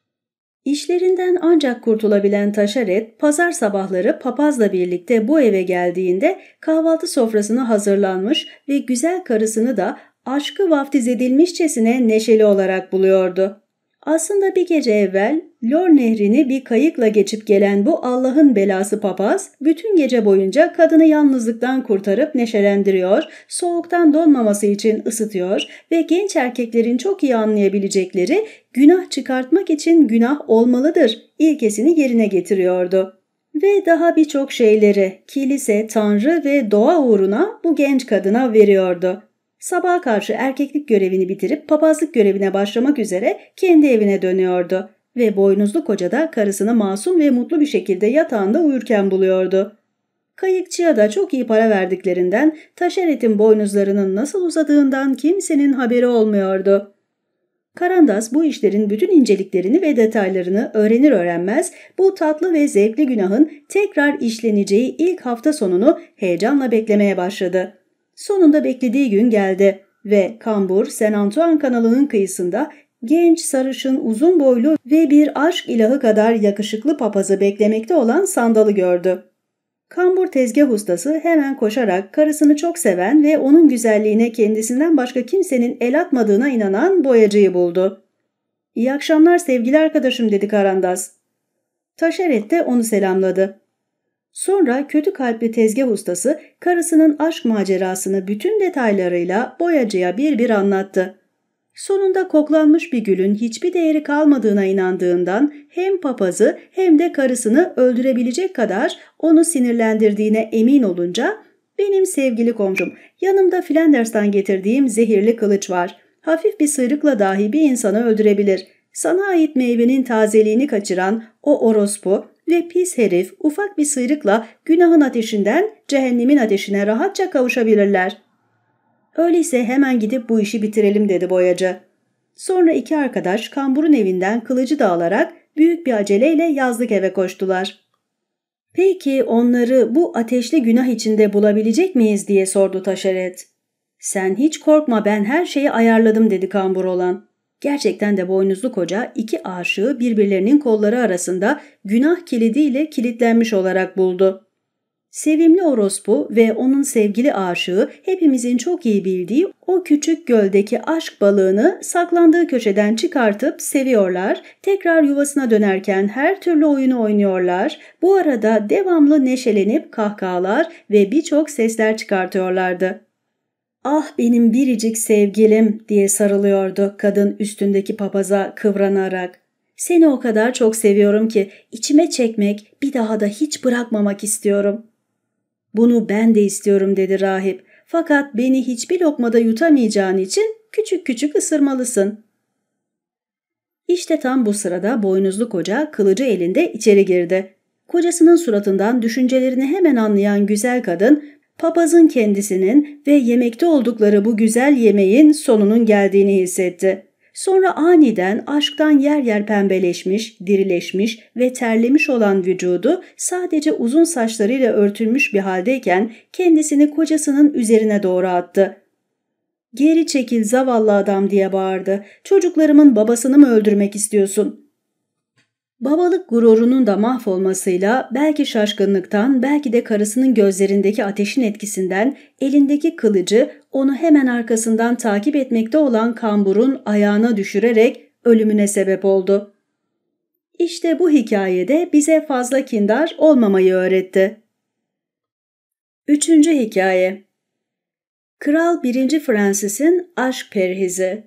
İşlerinden ancak kurtulabilen Taşaret, pazar sabahları papazla birlikte bu eve geldiğinde kahvaltı sofrasını hazırlanmış ve güzel karısını da aşkı vaftiz edilmişçesine neşeli olarak buluyordu. Aslında bir gece evvel Lor Nehri'ni bir kayıkla geçip gelen bu Allah'ın belası papaz bütün gece boyunca kadını yalnızlıktan kurtarıp neşelendiriyor, soğuktan donmaması için ısıtıyor ve genç erkeklerin çok iyi anlayabilecekleri günah çıkartmak için günah olmalıdır ilkesini yerine getiriyordu. Ve daha birçok şeyleri kilise, tanrı ve doğa uğruna bu genç kadına veriyordu. Sabaha karşı erkeklik görevini bitirip papazlık görevine başlamak üzere kendi evine dönüyordu ve boynuzlu koca da karısını masum ve mutlu bir şekilde yatağında uyurken buluyordu. Kayıkçıya da çok iyi para verdiklerinden Taşeret'in boynuzlarının nasıl uzadığından kimsenin haberi olmuyordu. Karandas bu işlerin bütün inceliklerini ve detaylarını öğrenir öğrenmez bu tatlı ve zevkli günahın tekrar işleneceği ilk hafta sonunu heyecanla beklemeye başladı. Sonunda beklediği gün geldi ve kambur Saint Antoine kanalının kıyısında genç, sarışın, uzun boylu ve bir aşk ilahı kadar yakışıklı papazı beklemekte olan sandalı gördü. Kambur tezgah ustası hemen koşarak karısını çok seven ve onun güzelliğine kendisinden başka kimsenin el atmadığına inanan boyacıyı buldu. "İyi akşamlar sevgili arkadaşım," dedi Karandas. Taşeret de onu selamladı. Sonra kötü kalpli tezgah ustası karısının aşk macerasını bütün detaylarıyla boyacıya bir bir anlattı. Sonunda koklanmış bir gülün hiçbir değeri kalmadığına inandığından hem papazı hem de karısını öldürebilecek kadar onu sinirlendirdiğine emin olunca "Benim sevgili komşum, yanımda Flanders'tan getirdiğim zehirli kılıç var. Hafif bir sıyrıkla dahi bir insanı öldürebilir. Sana ait meyvenin tazeliğini kaçıran o orospu ve pis herif ufak bir sıyrıkla günahın ateşinden cehennemin ateşine rahatça kavuşabilirler." "Öyleyse hemen gidip bu işi bitirelim," dedi boyacı. Sonra iki arkadaş kamburun evinden kılıcı da alarak büyük bir aceleyle yazlık eve koştular. "Peki onları bu ateşli günah içinde bulabilecek miyiz?" diye sordu Taşaret. "Sen hiç korkma, ben her şeyi ayarladım," dedi kambur olan. Gerçekten de boynuzlu koca iki aşığı birbirlerinin kolları arasında günah kilidiyle kilitlenmiş olarak buldu. Sevimli orospu ve onun sevgili aşığı hepimizin çok iyi bildiği o küçük göldeki aşk balığını saklandığı köşeden çıkartıp seviyorlar, tekrar yuvasına dönerken her türlü oyunu oynuyorlar, bu arada devamlı neşelenip kahkahalar ve birçok sesler çıkartıyorlardı. "Ah benim biricik sevgilim," diye sarılıyordu kadın üstündeki papaza kıvranarak. "Seni o kadar çok seviyorum ki içime çekmek, bir daha da hiç bırakmamak istiyorum." "Bunu ben de istiyorum," dedi rahip. "Fakat beni hiçbir lokmada yutamayacağın için küçük küçük ısırmalısın." İşte tam bu sırada boynuzlu koca kılıcı elinde içeri girdi. Kocasının suratından düşüncelerini hemen anlayan güzel kadın, papazın kendisinin ve yemekte oldukları bu güzel yemeğin sonunun geldiğini hissetti. Sonra aniden aşktan yer yer pembeleşmiş, dirileşmiş ve terlemiş olan vücudu sadece uzun saçlarıyla örtülmüş bir haldeyken kendisini kocasının üzerine doğru attı. "Geri çekil zavallı adam," diye bağırdı. "Çocuklarımın babasını mı öldürmek istiyorsun?" Babalık gururunun da mahvolmasıyla belki şaşkınlıktan, belki de karısının gözlerindeki ateşin etkisinden elindeki kılıcı onu hemen arkasından takip etmekte olan kamburun ayağına düşürerek ölümüne sebep oldu. İşte bu hikayede bize fazla kindar olmamayı öğretti. Üçüncü hikaye. Kral birinci Francis'in aşk perhizi.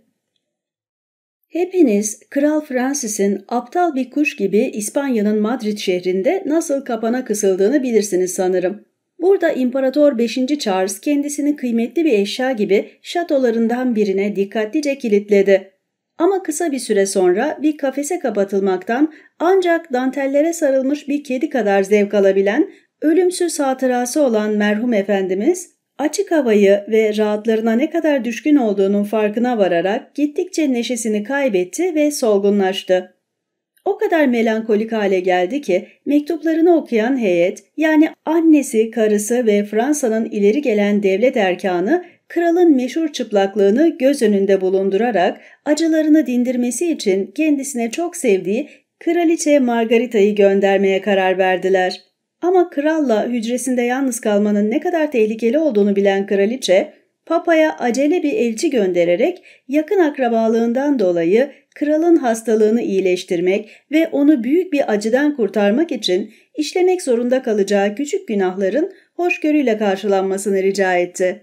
Hepiniz Kral Francis'in aptal bir kuş gibi İspanya'nın Madrid şehrinde nasıl kapana kısıldığını bilirsiniz sanırım. Burada İmparator beşinci Charles kendisini kıymetli bir eşya gibi şatolarından birine dikkatlice kilitledi. Ama kısa bir süre sonra bir kafese kapatılmaktan ancak dantellere sarılmış bir kedi kadar zevk alabilen, ölümsüz hatırası olan merhum efendimiz, açık havayı ve rahatlarına ne kadar düşkün olduğunun farkına vararak gittikçe neşesini kaybetti ve solgunlaştı. O kadar melankolik hale geldi ki mektuplarını okuyan heyet, yani annesi, karısı ve Fransa'nın ileri gelen devlet erkanı, kralın meşhur çıplaklığını göz önünde bulundurarak acılarını dindirmesi için kendisine çok sevdiği Kraliçe Margarita'yı göndermeye karar verdiler. Ama kralla hücresinde yalnız kalmanın ne kadar tehlikeli olduğunu bilen kraliçe, Papa'ya acele bir elçi göndererek yakın akrabalığından dolayı kralın hastalığını iyileştirmek ve onu büyük bir acıdan kurtarmak için işlemek zorunda kalacağı küçük günahların hoşgörüyle karşılanmasını rica etti.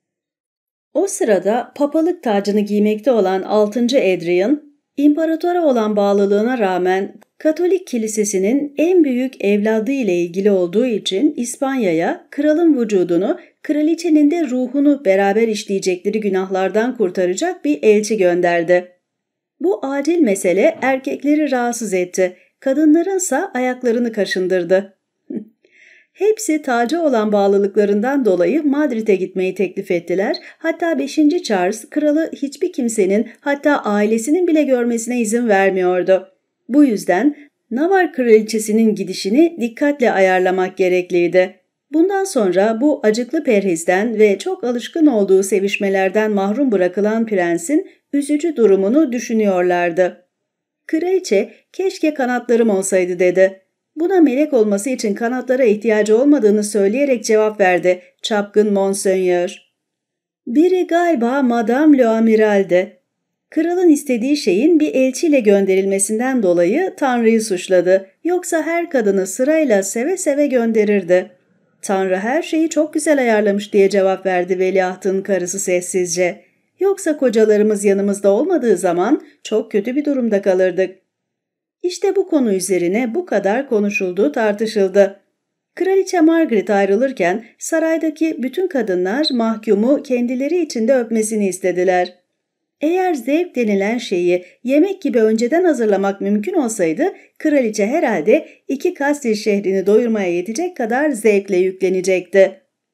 O sırada papalık tacını giymekte olan altıncı Adrian, imparatora olan bağlılığına rağmen Katolik Kilisesi'nin en büyük evladı ile ilgili olduğu için İspanya'ya kralın vücudunu, kraliçenin de ruhunu beraber işleyecekleri günahlardan kurtaracak bir elçi gönderdi. Bu acil mesele erkekleri rahatsız etti, kadınlarınsa ayaklarını kaşındırdı. Hepsi taca olan bağlılıklarından dolayı Madrid'e gitmeyi teklif ettiler. Hatta beşinci Charles kralı hiçbir kimsenin, hatta ailesinin bile görmesine izin vermiyordu. Bu yüzden Navar kraliçesinin gidişini dikkatle ayarlamak gerekliydi. Bundan sonra bu acıklı perhizden ve çok alışkın olduğu sevişmelerden mahrum bırakılan prensin üzücü durumunu düşünüyorlardı. Kraliçe, "Keşke kanatlarım olsaydı," dedi. Buna melek olması için kanatlara ihtiyacı olmadığını söyleyerek cevap verdi çapkın Monseigneur. Biri galiba Madame l'Amiral'di. Kralın istediği şeyin bir elçiyle gönderilmesinden dolayı Tanrı'yı suçladı. Yoksa her kadını sırayla seve seve gönderirdi. Tanrı her şeyi çok güzel ayarlamış diye cevap verdi veliahtın karısı sessizce. Yoksa kocalarımız yanımızda olmadığı zaman çok kötü bir durumda kalırdık. İşte bu konu üzerine bu kadar konuşuldu, tartışıldı. Kraliçe Margaret ayrılırken saraydaki bütün kadınlar mahkumu kendileri içinde öpmesini istediler. Eğer zevk denilen şeyi yemek gibi önceden hazırlamak mümkün olsaydı, kraliçe herhalde iki Kastil şehrini doyurmaya yetecek kadar zevkle yüklenecekti.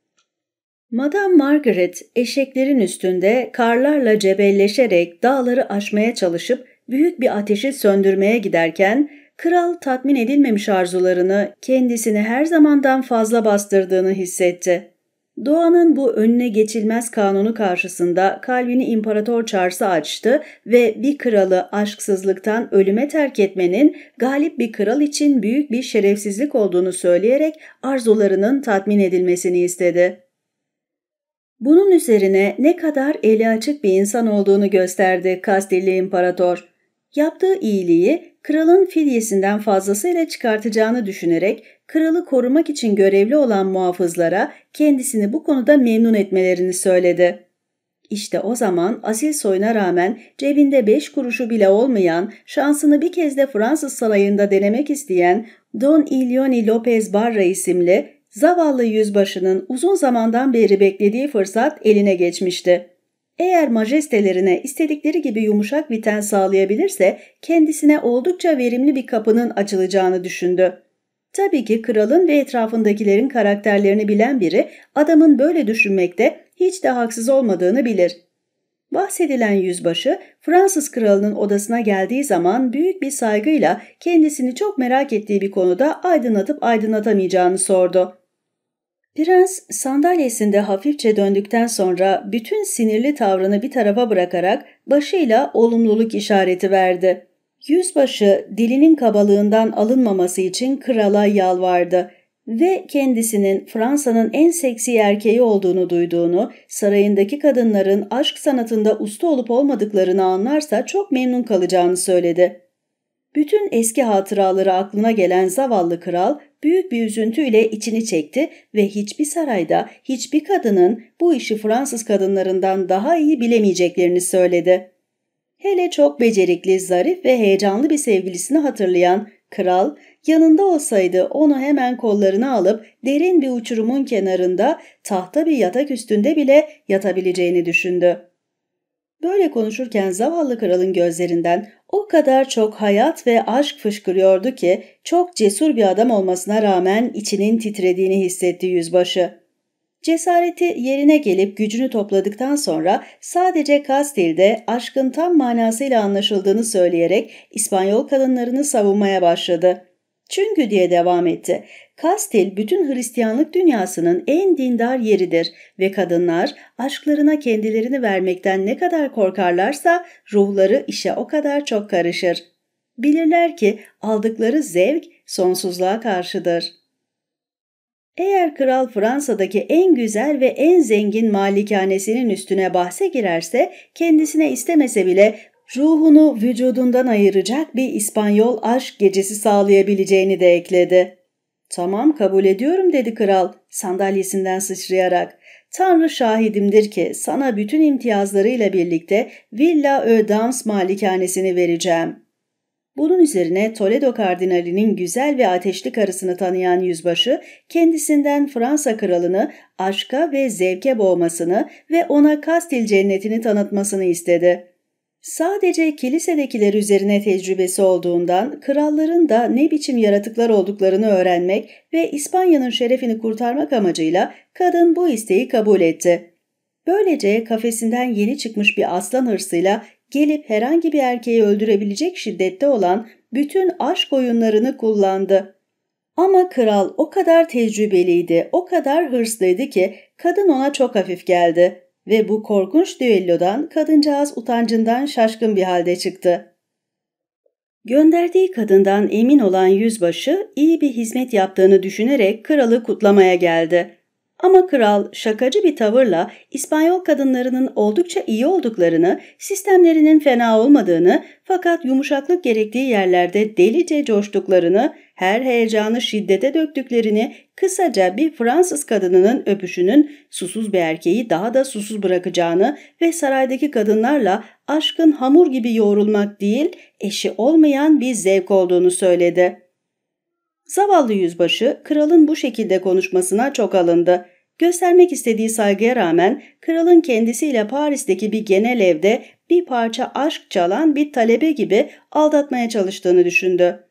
Madame Margaret eşeklerin üstünde karlarla cebelleşerek dağları aşmaya çalışıp büyük bir ateşi söndürmeye giderken, kral tatmin edilmemiş arzularını kendisini her zamandan fazla bastırdığını hissetti. Doğanın bu önüne geçilmez kanunu karşısında kalbini İmparator Charles'a açtı ve bir kralı aşksızlıktan ölüme terk etmenin galip bir kral için büyük bir şerefsizlik olduğunu söyleyerek arzularının tatmin edilmesini istedi. Bunun üzerine ne kadar eli açık bir insan olduğunu gösterdi Kastilli İmparator. Yaptığı iyiliği kralın fidyesinden fazlasıyla çıkartacağını düşünerek kralı korumak için görevli olan muhafızlara kendisini bu konuda memnun etmelerini söyledi. İşte o zaman asil soyuna rağmen cebinde beş kuruşu bile olmayan, şansını bir kez de Fransız sarayında denemek isteyen Don İlyoni López Barra isimli zavallı yüzbaşının uzun zamandan beri beklediği fırsat eline geçmişti. Eğer majestelerine istedikleri gibi yumuşak bir ten sağlayabilirse kendisine oldukça verimli bir kapının açılacağını düşündü. Tabii ki kralın ve etrafındakilerin karakterlerini bilen biri adamın böyle düşünmekte hiç de haksız olmadığını bilir. Bahsedilen yüzbaşı Fransız kralının odasına geldiği zaman büyük bir saygıyla kendisini çok merak ettiği bir konuda aydınlatıp aydınlatamayacağını sordu. Prens sandalyesinde hafifçe döndükten sonra bütün sinirli tavrını bir tarafa bırakarak başıyla olumluluk işareti verdi. Yüzbaşı dilinin kabalığından alınmaması için krala yalvardı ve kendisinin Fransa'nın en seksi erkeği olduğunu duyduğunu, sarayındaki kadınların aşk sanatında usta olup olmadıklarını anlarsa çok memnun kalacağını söyledi. Bütün eski hatıraları aklına gelen zavallı kral büyük bir üzüntüyle içini çekti ve hiçbir sarayda hiçbir kadının bu işi Fransız kadınlarından daha iyi bilemeyeceklerini söyledi. Hele çok becerikli, zarif ve heyecanlı bir sevgilisini hatırlayan kral, yanında olsaydı onu hemen kollarına alıp derin bir uçurumun kenarında tahta bir yatak üstünde bile yatabileceğini düşündü. Böyle konuşurken zavallı kralın gözlerinden o kadar çok hayat ve aşk fışkırıyordu ki çok cesur bir adam olmasına rağmen içinin titrediğini hissetti yüzbaşı. Cesareti yerine gelip gücünü topladıktan sonra sadece Kastil'de aşkın tam manasıyla anlaşıldığını söyleyerek İspanyol kadınlarını savunmaya başladı. Çünkü diye devam etti. Kastil bütün Hristiyanlık dünyasının en dindar yeridir ve kadınlar aşklarına kendilerini vermekten ne kadar korkarlarsa ruhları işe o kadar çok karışır. Bilirler ki aldıkları zevk sonsuzluğa karşıdır. Eğer kral Fransa'daki en güzel ve en zengin malikanesinin üstüne bahse girerse kendisine istemese bile ruhunu vücudundan ayıracak bir İspanyol aşk gecesi sağlayabileceğini de ekledi. "Tamam, kabul ediyorum," dedi kral sandalyesinden sıçrayarak. "Tanrı şahidimdir ki sana bütün imtiyazlarıyla birlikte Villa Ödams malikanesini vereceğim." Bunun üzerine Toledo kardinalinin güzel ve ateşli karısını tanıyan yüzbaşı kendisinden Fransa kralını aşka ve zevke boğmasını ve ona Kastil cennetini tanıtmasını istedi. Sadece kilisedekiler üzerine tecrübesi olduğundan kralların da ne biçim yaratıklar olduklarını öğrenmek ve İspanya'nın şerefini kurtarmak amacıyla kadın bu isteği kabul etti. Böylece kafesinden yeni çıkmış bir aslan hırsıyla gelip herhangi bir erkeği öldürebilecek şiddette olan bütün aşk oyunlarını kullandı. Ama kral o kadar tecrübeliydi, o kadar hırslıydı ki kadın ona çok hafif geldi ve bu korkunç düellodan kadıncağız utancından şaşkın bir halde çıktı. Gönderdiği kadından emin olan yüzbaşı iyi bir hizmet yaptığını düşünerek kralı kutlamaya geldi. Ama kral şakacı bir tavırla İspanyol kadınlarının oldukça iyi olduklarını, sistemlerinin fena olmadığını fakat yumuşaklık gerektiği yerlerde delice coştuklarını, her heyecanı şiddete döktüklerini, kısaca bir Fransız kadınının öpüşünün susuz bir erkeği daha da susuz bırakacağını ve saraydaki kadınlarla aşkın hamur gibi yoğrulmak değil, eşi olmayan bir zevk olduğunu söyledi. Zavallı yüzbaşı kralın bu şekilde konuşmasına çok alındı. Göstermek istediği saygıya rağmen kralın kendisiyle Paris'teki bir genel evde bir parça aşk çalan bir talebe gibi aldatmaya çalıştığını düşündü.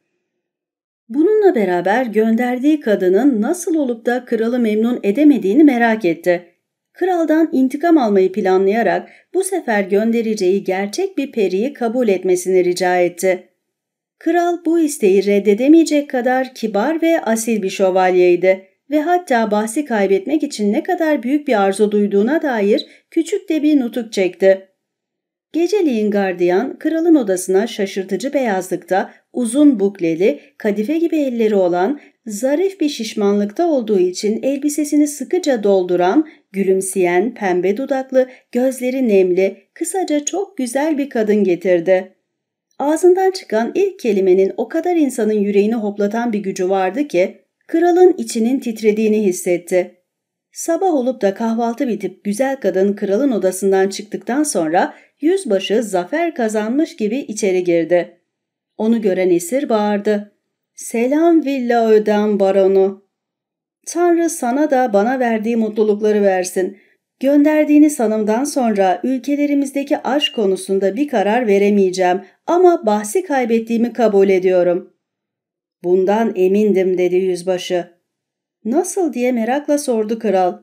Bununla beraber gönderdiği kadının nasıl olup da kralı memnun edemediğini merak etti. Kraldan intikam almayı planlayarak bu sefer göndereceği gerçek bir periyi kabul etmesini rica etti. Kral bu isteği reddedemeyecek kadar kibar ve asil bir şövalyeydi ve hatta bahsi kaybetmek için ne kadar büyük bir arzu duyduğuna dair küçük de bir nutuk çekti. Geceliğin gardiyan kralın odasına şaşırtıcı beyazlıkta, uzun bukleli, kadife gibi elleri olan, zarif bir şişmanlıkta olduğu için elbisesini sıkıca dolduran, gülümseyen, pembe dudaklı, gözleri nemli, kısaca çok güzel bir kadın getirdi. Ağzından çıkan ilk kelimenin o kadar insanın yüreğini hoplatan bir gücü vardı ki, kralın içinin titrediğini hissetti. Sabah olup da kahvaltı bitip güzel kadın kralın odasından çıktıktan sonra yüzbaşı zafer kazanmış gibi içeri girdi. Onu gören esir bağırdı. "Selam Villa Ödem baronu. Tanrı sana da bana verdiği mutlulukları versin. Gönderdiğiniz hanımdan sonra ülkelerimizdeki aşk konusunda bir karar veremeyeceğim ama bahsi kaybettiğimi kabul ediyorum." "Bundan emindim," dedi yüzbaşı. "Nasıl?" diye merakla sordu kral.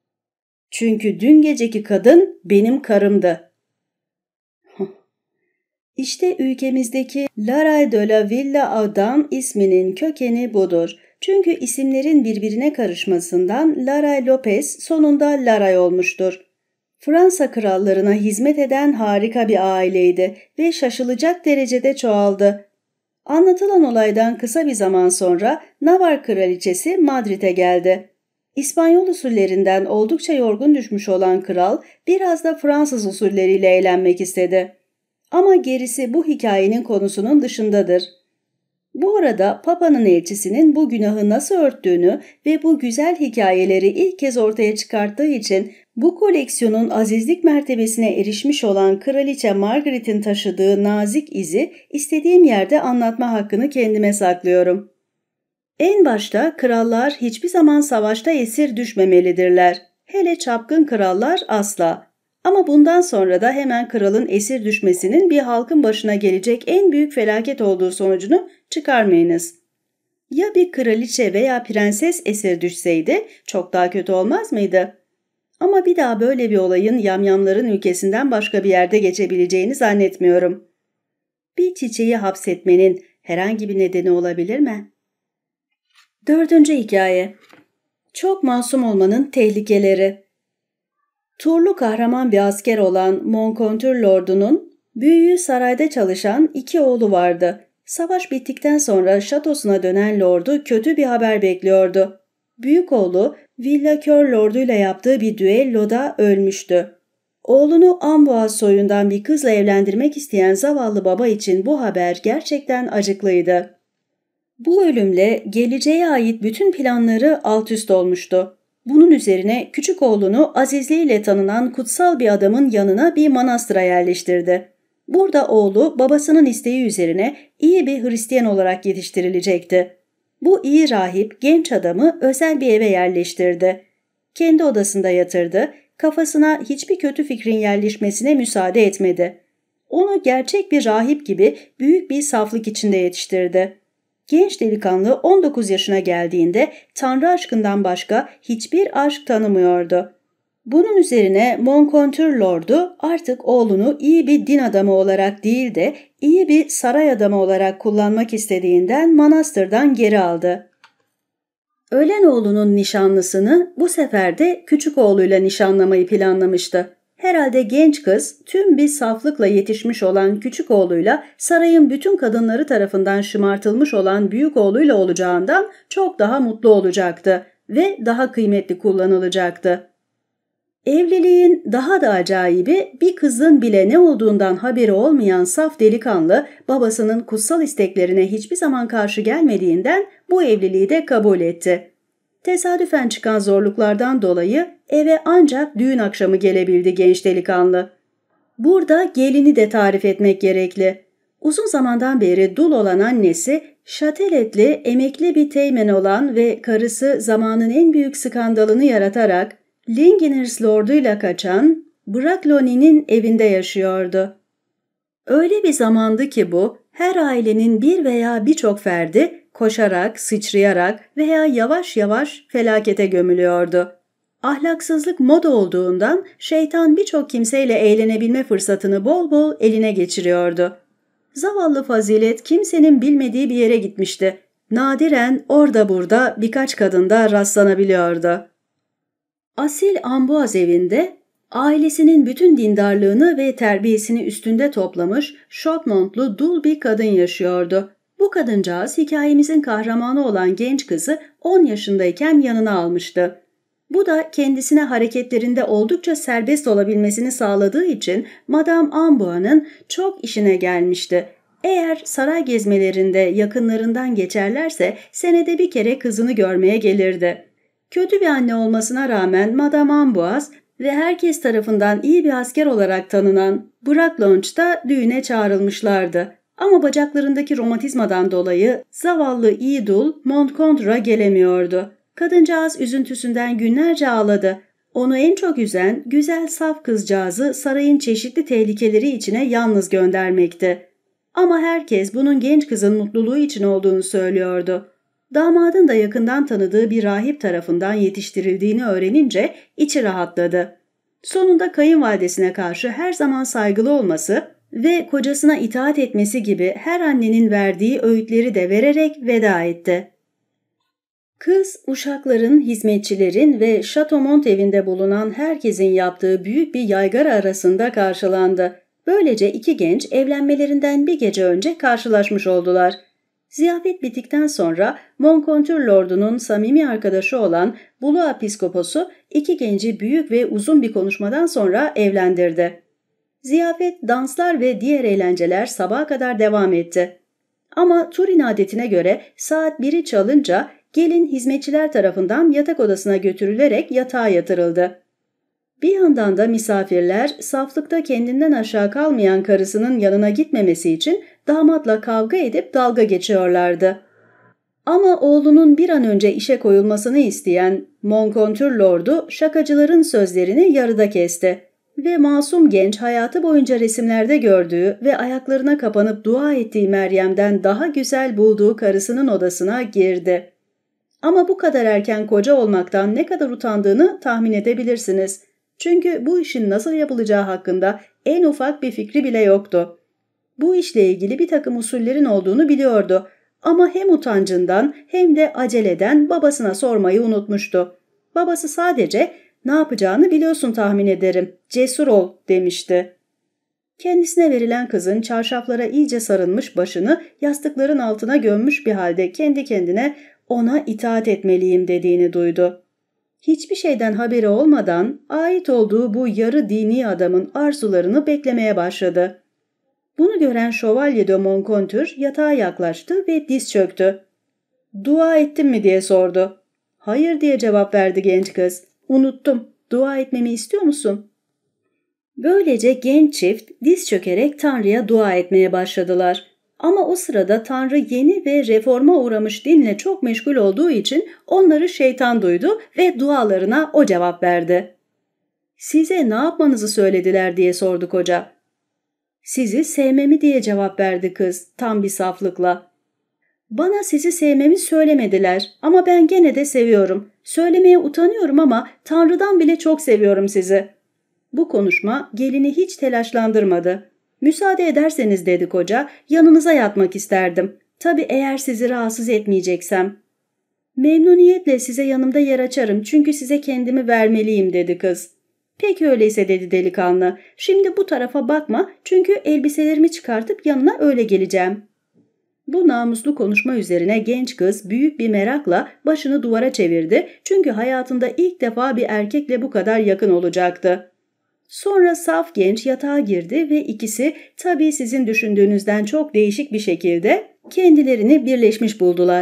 "Çünkü dün geceki kadın benim karımdı." İşte ülkemizdeki Laray de la Villa Adam isminin kökeni budur. Çünkü isimlerin birbirine karışmasından Laray Lopez sonunda Laray olmuştur. Fransa krallarına hizmet eden harika bir aileydi ve şaşılacak derecede çoğaldı. Anlatılan olaydan kısa bir zaman sonra Navar kraliçesi Madrid'e geldi. İspanyol usullerinden oldukça yorgun düşmüş olan kral biraz da Fransız usulleriyle eğlenmek istedi. Ama gerisi bu hikayenin konusunun dışındadır. Bu arada Papa'nın elçisinin bu günahı nasıl örttüğünü ve bu güzel hikayeleri ilk kez ortaya çıkarttığı için bu koleksiyonun azizlik mertebesine erişmiş olan Kraliçe Margaret'in taşıdığı nazik izi istediğim yerde anlatma hakkını kendime saklıyorum. En başta krallar hiçbir zaman savaşta esir düşmemelidirler. Hele çapkın krallar asla. Ama bundan sonra da hemen kralın esir düşmesinin bir halkın başına gelecek en büyük felaket olduğu sonucunu çıkarmayınız. Ya bir kraliçe veya prenses esir düşseydi çok daha kötü olmaz mıydı? Ama bir daha böyle bir olayın yamyamların ülkesinden başka bir yerde geçebileceğini zannetmiyorum. Bir çiçeği hapsetmenin herhangi bir nedeni olabilir mi? Dördüncü hikaye. Çok masum olmanın tehlikeleri. Turlu kahraman bir asker olan Moncontour Lord'unun büyüğü sarayda çalışan iki oğlu vardı. Savaş bittikten sonra şatosuna dönen Lord'u kötü bir haber bekliyordu. Büyük oğlu Villacœur Lord'uyla yaptığı bir düelloda ölmüştü. Oğlunu Amboise soyundan bir kızla evlendirmek isteyen zavallı baba için bu haber gerçekten acıklıydı. Bu ölümle geleceğe ait bütün planları alt üst olmuştu. Bunun üzerine küçük oğlunu azizliğiyle tanınan kutsal bir adamın yanına bir manastıra yerleştirdi. Burada oğlu babasının isteği üzerine iyi bir Hristiyan olarak yetiştirilecekti. Bu iyi rahip genç adamı özel bir eve yerleştirdi. Kendi odasında yatırdı, kafasına hiçbir kötü fikrin yerleşmesine müsaade etmedi. Onu gerçek bir rahip gibi büyük bir saflık içinde yetiştirdi. Genç delikanlı on dokuz yaşına geldiğinde Tanrı aşkından başka hiçbir aşk tanımıyordu. Bunun üzerine Moncontour Lord'u artık oğlunu iyi bir din adamı olarak değil de iyi bir saray adamı olarak kullanmak istediğinden manastırdan geri aldı. Ölen oğlunun nişanlısını bu sefer de küçük oğluyla nişanlamayı planlamıştı. Herhalde genç kız tüm bir saflıkla yetişmiş olan küçük oğluyla sarayın bütün kadınları tarafından şımartılmış olan büyük oğluyla olacağından çok daha mutlu olacaktı ve daha kıymetli kullanılacaktı. Evliliğin daha da acayibi bir kızın bile ne olduğundan haberi olmayan saf delikanlı babasının kutsal isteklerine hiçbir zaman karşı gelmediğinden bu evliliği de kabul etti. Tesadüfen çıkan zorluklardan dolayı eve ancak düğün akşamı gelebildi genç delikanlı. Burada gelini de tarif etmek gerekli. Uzun zamandan beri dul olan annesi, şateletli, emekli bir teğmen olan ve karısı zamanın en büyük skandalını yaratarak Linginers Lord'uyla kaçan Bracclony'nin evinde yaşıyordu. Öyle bir zamandı ki bu, her ailenin bir veya birçok ferdi koşarak, sıçrayarak veya yavaş yavaş felakete gömülüyordu. Ahlaksızlık moda olduğundan şeytan birçok kimseyle eğlenebilme fırsatını bol bol eline geçiriyordu. Zavallı Fazilet kimsenin bilmediği bir yere gitmişti. Nadiren orada burada birkaç kadında rastlanabiliyordu. Asil Amboise evinde ailesinin bütün dindarlığını ve terbiyesini üstünde toplamış şopmontlu dul bir kadın yaşıyordu. Bu kadıncağız hikayemizin kahramanı olan genç kızı on yaşındayken yanına almıştı. Bu da kendisine hareketlerinde oldukça serbest olabilmesini sağladığı için Madame Ambois'nın çok işine gelmişti. Eğer saray gezmelerinde yakınlarından geçerlerse senede bir kere kızını görmeye gelirdi. Kötü bir anne olmasına rağmen Madame Amboise ve herkes tarafından iyi bir asker olarak tanınan Bracclonge da düğüne çağrılmışlardı. Ama bacaklarındaki romatizmadan dolayı zavallı iyi dul Montcontour'a gelemiyordu. Kadıncağız üzüntüsünden günlerce ağladı. Onu en çok üzen güzel saf kızcağızı sarayın çeşitli tehlikeleri içine yalnız göndermekti. Ama herkes bunun genç kızın mutluluğu için olduğunu söylüyordu. Damadın da yakından tanıdığı bir rahip tarafından yetiştirildiğini öğrenince içi rahatladı. Sonunda kayınvalidesine karşı her zaman saygılı olması ve kocasına itaat etmesi gibi her annenin verdiği öğütleri de vererek veda etti. Kız, uşakların, hizmetçilerin ve Chateaumont evinde bulunan herkesin yaptığı büyük bir yaygara arasında karşılandı. Böylece iki genç evlenmelerinden bir gece önce karşılaşmış oldular. Ziyafet bittikten sonra Moncontour Lord'unun samimi arkadaşı olan Blois Piskoposu iki genci büyük ve uzun bir konuşmadan sonra evlendirdi. Ziyafet, danslar ve diğer eğlenceler sabaha kadar devam etti. Ama Turin adetine göre saat biri çalınca gelin hizmetçiler tarafından yatak odasına götürülerek yatağa yatırıldı. Bir yandan da misafirler saflıkta kendinden aşağı kalmayan karısının yanına gitmemesi için damatla kavga edip dalga geçiyorlardı. Ama oğlunun bir an önce işe koyulmasını isteyen Moncontour Lord'u şakacıların sözlerini yarıda kesti ve masum genç hayatı boyunca resimlerde gördüğü ve ayaklarına kapanıp dua ettiği Meryem'den daha güzel bulduğu karısının odasına girdi. Ama bu kadar erken koca olmaktan ne kadar utandığını tahmin edebilirsiniz. Çünkü bu işin nasıl yapılacağı hakkında en ufak bir fikri bile yoktu. Bu işle ilgili bir takım usullerin olduğunu biliyordu ama hem utancından hem de aceleden babasına sormayı unutmuştu. Babası sadece "Ne yapacağını biliyorsun tahmin ederim, cesur ol" demişti. Kendisine verilen kızın çarşaflara iyice sarılmış başını yastıkların altına gömmüş bir halde kendi kendine "Ona itaat etmeliyim" dediğini duydu. Hiçbir şeyden haberi olmadan ait olduğu bu yarı dini adamın arzularını beklemeye başladı. Bunu gören Şövalye de Moncontour yatağa yaklaştı ve diz çöktü. "Dua ettin mi?" diye sordu. "Hayır" diye cevap verdi genç kız. "Unuttum. Dua etmemi istiyor musun?" Böylece genç çift diz çökerek Tanrı'ya dua etmeye başladılar. Ama o sırada Tanrı yeni ve reforma uğramış dinle çok meşgul olduğu için onları şeytan duydu ve dualarına o cevap verdi. "Size ne yapmanızı söylediler?" diye sordu koca. "Sizi sevmemi" diye cevap verdi kız tam bir saflıkla. "Bana sizi sevmemi söylemediler ama ben gene de seviyorum. Söylemeye utanıyorum ama Tanrı'dan bile çok seviyorum sizi." Bu konuşma gelini hiç telaşlandırmadı. "Müsaade ederseniz" dedi koca, "yanınıza yatmak isterdim. Tabii eğer sizi rahatsız etmeyeceksem." "Memnuniyetle size yanımda yer açarım çünkü size kendimi vermeliyim" dedi kız. "Peki öyleyse" dedi delikanlı. "Şimdi bu tarafa bakma çünkü elbiselerimi çıkartıp yanına öyle geleceğim." Bu namuslu konuşma üzerine genç kız büyük bir merakla başını duvara çevirdi çünkü hayatında ilk defa bir erkekle bu kadar yakın olacaktı. Sonra saf genç yatağa girdi ve ikisi tabii sizin düşündüğünüzden çok değişik bir şekilde kendilerini birleşmiş buldular.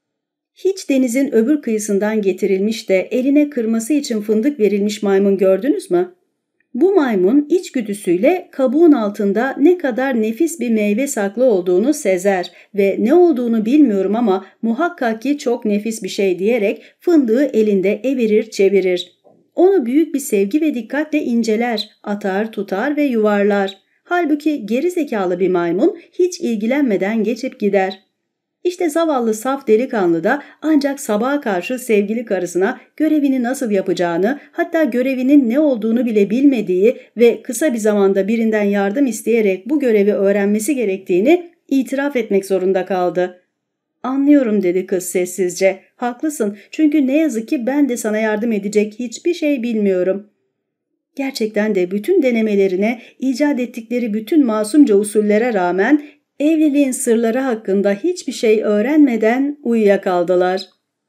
Hiç denizin öbür kıyısından getirilmiş de eline kırması için fındık verilmiş maymun gördünüz mü? Bu maymun içgüdüsüyle kabuğun altında ne kadar nefis bir meyve saklı olduğunu sezer ve ne olduğunu bilmiyorum ama muhakkak ki çok nefis bir şey diyerek fındığı elinde evirir çevirir. Onu büyük bir sevgi ve dikkatle inceler, atar, tutar ve yuvarlar. Halbuki geri zekalı bir maymun hiç ilgilenmeden geçip gider. İşte zavallı saf delikanlı da ancak sabaha karşı sevgili karısına görevini nasıl yapacağını, hatta görevinin ne olduğunu bile bilmediği ve kısa bir zamanda birinden yardım isteyerek bu görevi öğrenmesi gerektiğini itiraf etmek zorunda kaldı. "Anlıyorum" dedi kız sessizce. "Haklısın çünkü ne yazık ki ben de sana yardım edecek hiçbir şey bilmiyorum." Gerçekten de bütün denemelerine, icat ettikleri bütün masumca usullere rağmen evliliğin sırları hakkında hiçbir şey öğrenmeden uyuyakaldılar.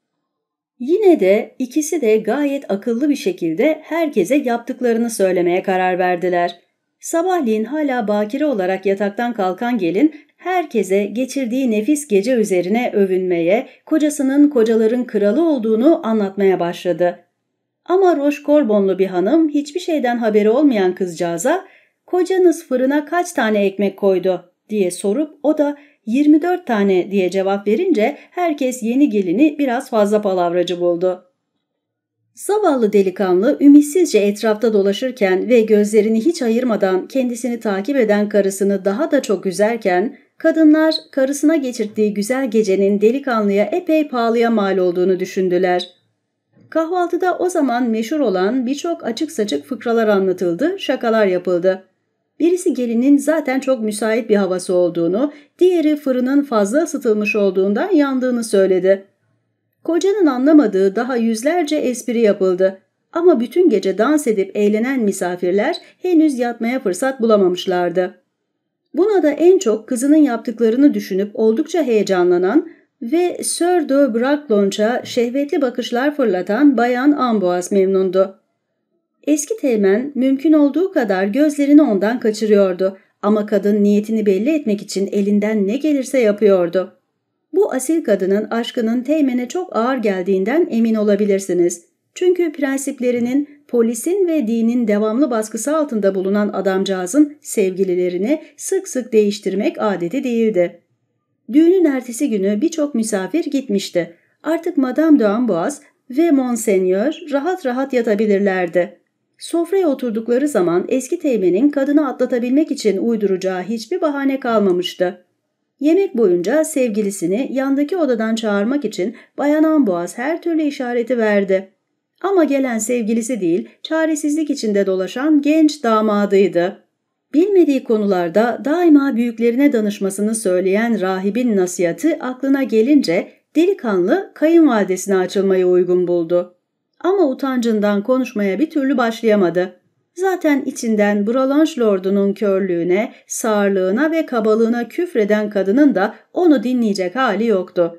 Yine de ikisi de gayet akıllı bir şekilde herkese yaptıklarını söylemeye karar verdiler. Sabahleyin hala bakire olarak yataktan kalkan gelin herkese geçirdiği nefis gece üzerine övünmeye, kocasının kocaların kralı olduğunu anlatmaya başladı. Ama Rochecorbonlu bir hanım hiçbir şeyden haberi olmayan kızcağıza "Kocanız fırına kaç tane ekmek koydu?" diye sorup o da yirmi dört tane diye cevap verince herkes yeni gelini biraz fazla palavracı buldu. Zavallı delikanlı ümitsizce etrafta dolaşırken ve gözlerini hiç ayırmadan kendisini takip eden karısını daha da çok üzerken kadınlar karısına geçirdiği güzel gecenin delikanlıya epey pahalıya mal olduğunu düşündüler. Kahvaltıda o zaman meşhur olan birçok açık saçık fıkralar anlatıldı, şakalar yapıldı. Birisi gelinin zaten çok müsait bir havası olduğunu, diğeri fırının fazla ısıtılmış olduğundan yandığını söyledi. Kocanın anlamadığı daha yüzlerce espri yapıldı. Ama bütün gece dans edip eğlenen misafirler henüz yatmaya fırsat bulamamışlardı. Buna da en çok kızının yaptıklarını düşünüp oldukça heyecanlanan ve Sir de Braklonç'a şehvetli bakışlar fırlatan Bayan Amboise memnundu. Eski teğmen mümkün olduğu kadar gözlerini ondan kaçırıyordu ama kadın niyetini belli etmek için elinden ne gelirse yapıyordu. Bu asil kadının aşkının teğmene çok ağır geldiğinden emin olabilirsiniz. Çünkü prensiplerinin, polisin ve dinin devamlı baskısı altında bulunan adamcağızın sevgililerini sık sık değiştirmek adeti değildi. Düğünün ertesi günü birçok misafir gitmişti. Artık Madame de Amboise ve Monseigneur rahat rahat yatabilirlerdi. Sofraya oturdukları zaman eski teğmenin kadını atlatabilmek için uyduracağı hiçbir bahane kalmamıştı. Yemek boyunca sevgilisini yandaki odadan çağırmak için Bayan Amboise her türlü işareti verdi. Ama gelen sevgilisi değil, çaresizlik içinde dolaşan genç damadıydı. Bilmediği konularda daima büyüklerine danışmasını söyleyen rahibin nasihatı aklına gelince delikanlı kayınvalidesine açılmayı uygun buldu. Ama utancından konuşmaya bir türlü başlayamadı. Zaten içinden Bralange Lord'unun körlüğüne, sağırlığına ve kabalığına küfreden kadının da onu dinleyecek hali yoktu.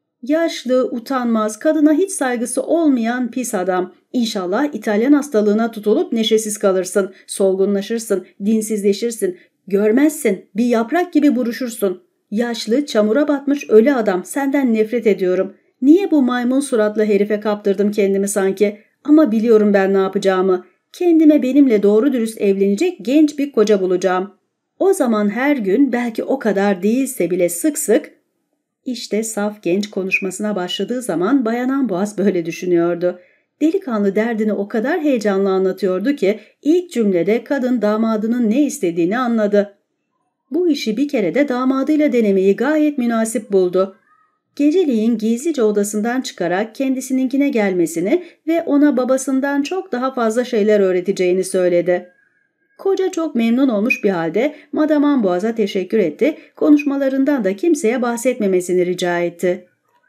Yaşlı, utanmaz, kadına hiç saygısı olmayan pis adam. İnşallah İtalyan hastalığına tutulup neşesiz kalırsın, solgunlaşırsın, dinsizleşirsin. Görmezsin, bir yaprak gibi buruşursun. Yaşlı, çamura batmış ölü adam, senden nefret ediyorum. Niye bu maymun suratlı herife kaptırdım kendimi sanki? Ama biliyorum ben ne yapacağımı. Kendime benimle doğru dürüst evlenecek genç bir koca bulacağım. O zaman her gün belki o kadar değilse bile sık sık... İşte saf genç konuşmasına başladığı zaman Bayan Amboise böyle düşünüyordu. Delikanlı derdini o kadar heyecanlı anlatıyordu ki ilk cümlede kadın damadının ne istediğini anladı. Bu işi bir kere de damadıyla denemeyi gayet münasip buldu. Geceliğin gizlice odasından çıkarak kendisininkine gelmesini ve ona babasından çok daha fazla şeyler öğreteceğini söyledi. Koca çok memnun olmuş bir halde Madame Amboise'a teşekkür etti, konuşmalarından da kimseye bahsetmemesini rica etti.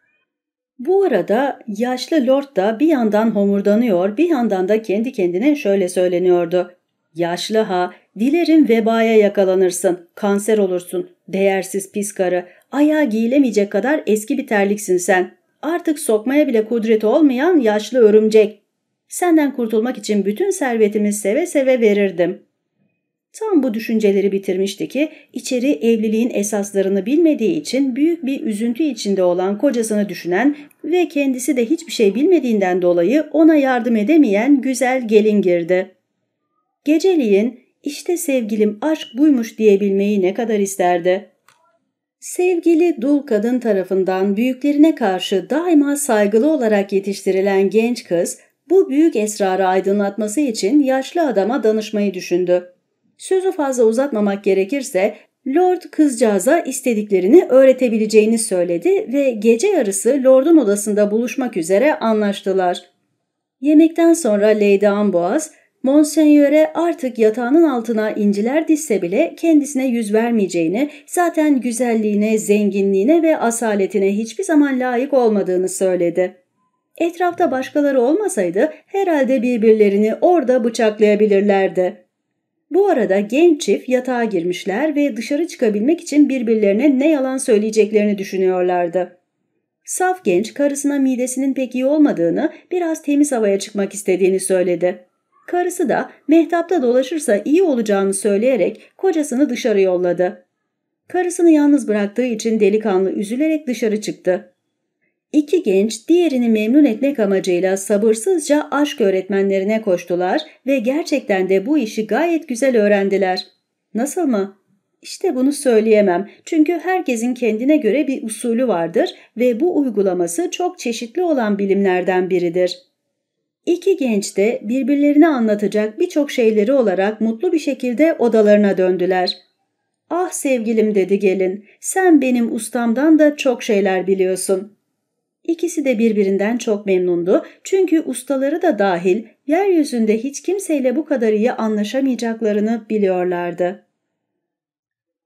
Bu arada yaşlı lord da bir yandan homurdanıyor, bir yandan da kendi kendine şöyle söyleniyordu. Yaşlı ha, dilerim vebaya yakalanırsın, kanser olursun, değersiz pis karı, ayağa giyilemeyecek kadar eski bir terliksin sen. Artık sokmaya bile kudreti olmayan yaşlı örümcek. Senden kurtulmak için bütün servetimi seve seve verirdim. Tam bu düşünceleri bitirmişti ki içeri evliliğin esaslarını bilmediği için büyük bir üzüntü içinde olan kocasını düşünen ve kendisi de hiçbir şey bilmediğinden dolayı ona yardım edemeyen güzel gelin girdi. Geceliğin işte sevgilim aşk buymuş diyebilmeyi ne kadar isterdi. Sevgili dul kadın tarafından büyüklerine karşı daima saygılı olarak yetiştirilen genç kız bu büyük esrarı aydınlatması için yaşlı adama danışmayı düşündü. Sözü fazla uzatmamak gerekirse Lord kızcağıza istediklerini öğretebileceğini söyledi ve gece yarısı Lord'un odasında buluşmak üzere anlaştılar. Yemekten sonra Lady Amboise, Monseigneur'e artık yatağının altına inciler dizse bile kendisine yüz vermeyeceğini, zaten güzelliğine, zenginliğine ve asaletine hiçbir zaman layık olmadığını söyledi. Etrafta başkaları olmasaydı herhalde birbirlerini orada bıçaklayabilirlerdi. Bu arada genç çift yatağa girmişler ve dışarı çıkabilmek için birbirlerine ne yalan söyleyeceklerini düşünüyorlardı. Saf genç karısına midesinin pek iyi olmadığını, biraz temiz havaya çıkmak istediğini söyledi. Karısı da mehtapta dolaşırsa iyi olacağını söyleyerek kocasını dışarı yolladı. Karısını yalnız bıraktığı için delikanlı üzülerek dışarı çıktı. İki genç diğerini memnun etmek amacıyla sabırsızca aşk öğretmenlerine koştular ve gerçekten de bu işi gayet güzel öğrendiler. Nasıl mı? İşte bunu söyleyemem çünkü herkesin kendine göre bir usulü vardır ve bu uygulaması çok çeşitli olan bilimlerden biridir. İki genç de birbirlerine anlatacak birçok şeyleri olarak mutlu bir şekilde odalarına döndüler. "Ah sevgilim," dedi gelin, "sen benim ustamdan da çok şeyler biliyorsun." İkisi de birbirinden çok memnundu çünkü ustaları da dahil yeryüzünde hiç kimseyle bu kadar iyi anlaşamayacaklarını biliyorlardı.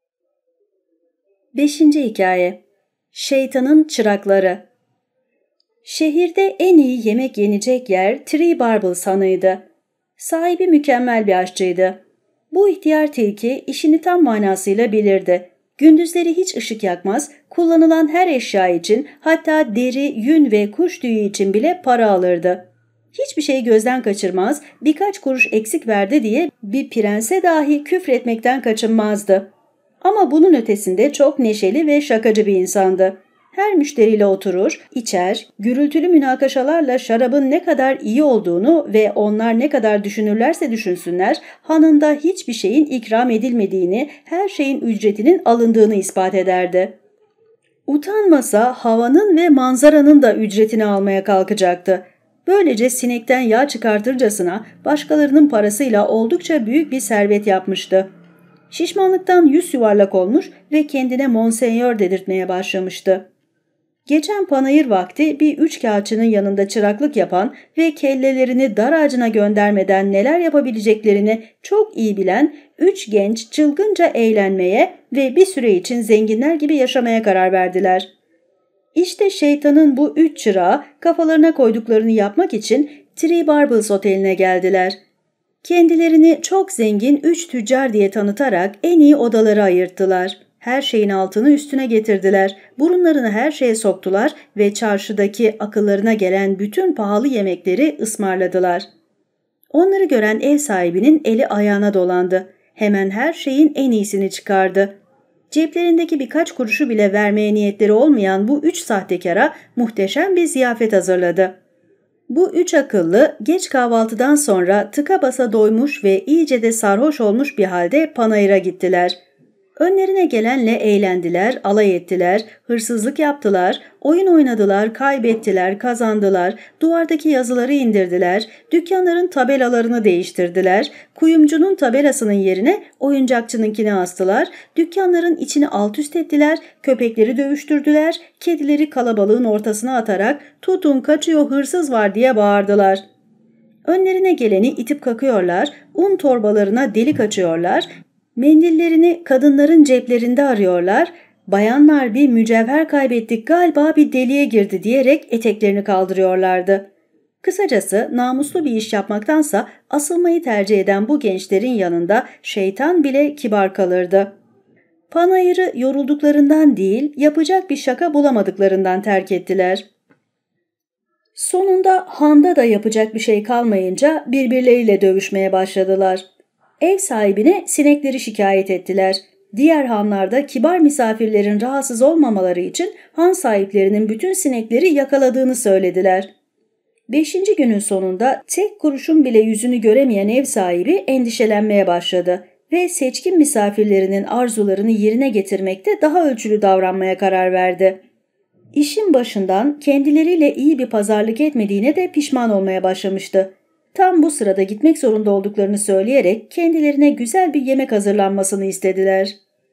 Beşinci hikaye. Şeytanın çırakları. Şehirde en iyi yemek yenecek yer Three Barbles Hanı'ydı. Sahibi mükemmel bir aşçıydı. Bu ihtiyar tilki işini tam manasıyla bilirdi. Gündüzleri hiç ışık yakmaz, kullanılan her eşya için, hatta deri, yün ve kuş tüyü için bile para alırdı. Hiçbir şeyi gözden kaçırmaz, birkaç kuruş eksik verdi diye bir prense dahi küfretmekten kaçınmazdı. Ama bunun ötesinde çok neşeli ve şakacı bir insandı. Her müşteriyle oturur, içer, gürültülü münakaşalarla şarabın ne kadar iyi olduğunu ve onlar ne kadar düşünürlerse düşünsünler, hanında hiçbir şeyin ikram edilmediğini, her şeyin ücretinin alındığını ispat ederdi. Utanmasa havanın ve manzaranın da ücretini almaya kalkacaktı. Böylece sinekten yağ çıkartırcasına başkalarının parasıyla oldukça büyük bir servet yapmıştı. Şişmanlıktan yüz yuvarlak olmuş ve kendine Monseñor dedirtmeye başlamıştı. Geçen panayır vakti bir üç kağıtçının yanında çıraklık yapan ve kellelerini dar ağacına göndermeden neler yapabileceklerini çok iyi bilen üç genç çılgınca eğlenmeye ve bir süre için zenginler gibi yaşamaya karar verdiler. İşte şeytanın bu üç çırağı kafalarına koyduklarını yapmak için Three Barbles Oteli'ne geldiler. Kendilerini çok zengin üç tüccar diye tanıtarak en iyi odaları ayırttılar. Her şeyin altını üstüne getirdiler, burunlarını her şeye soktular ve çarşıdaki akıllarına gelen bütün pahalı yemekleri ısmarladılar. Onları gören ev sahibinin eli ayağına dolandı. Hemen her şeyin en iyisini çıkardı. Ceplerindeki birkaç kuruşu bile vermeye niyetleri olmayan bu üç sahtekara muhteşem bir ziyafet hazırladı. Bu üç akıllı geç kahvaltıdan sonra tıka basa doymuş ve iyice de sarhoş olmuş bir halde panayıra gittiler. Önlerine gelenle eğlendiler, alay ettiler, hırsızlık yaptılar, oyun oynadılar, kaybettiler, kazandılar, duvardaki yazıları indirdiler, dükkanların tabelalarını değiştirdiler, kuyumcunun tabelasının yerine oyuncakçınınkini astılar, dükkanların içini alt üst ettiler, köpekleri dövüştürdüler, kedileri kalabalığın ortasına atarak "Tutun, kaçıyor, hırsız var!" diye bağırdılar. Önlerine geleni itip kakıyorlar, un torbalarına delik açıyorlar, mendillerini kadınların ceplerinde arıyorlar, bayanlar bir mücevher kaybettik galiba bir deliğe girdi diyerek eteklerini kaldırıyorlardı. Kısacası namuslu bir iş yapmaktansa asılmayı tercih eden bu gençlerin yanında şeytan bile kibar kalırdı. Panayırı yorulduklarından değil, yapacak bir şaka bulamadıklarından terk ettiler. Sonunda handa da yapacak bir şey kalmayınca birbirleriyle dövüşmeye başladılar. Ev sahibine sinekleri şikayet ettiler. Diğer hanlarda kibar misafirlerin rahatsız olmamaları için han sahiplerinin bütün sinekleri yakaladığını söylediler. Beşinci günün sonunda tek kuruşun bile yüzünü göremeyen ev sahibi endişelenmeye başladı ve seçkin misafirlerinin arzularını yerine getirmekte daha ölçülü davranmaya karar verdi. İşin başından kendileriyle iyi bir pazarlık etmediğine de pişman olmaya başlamıştı. Tam bu sırada gitmek zorunda olduklarını söyleyerek kendilerine güzel bir yemek hazırlanmasını istediler.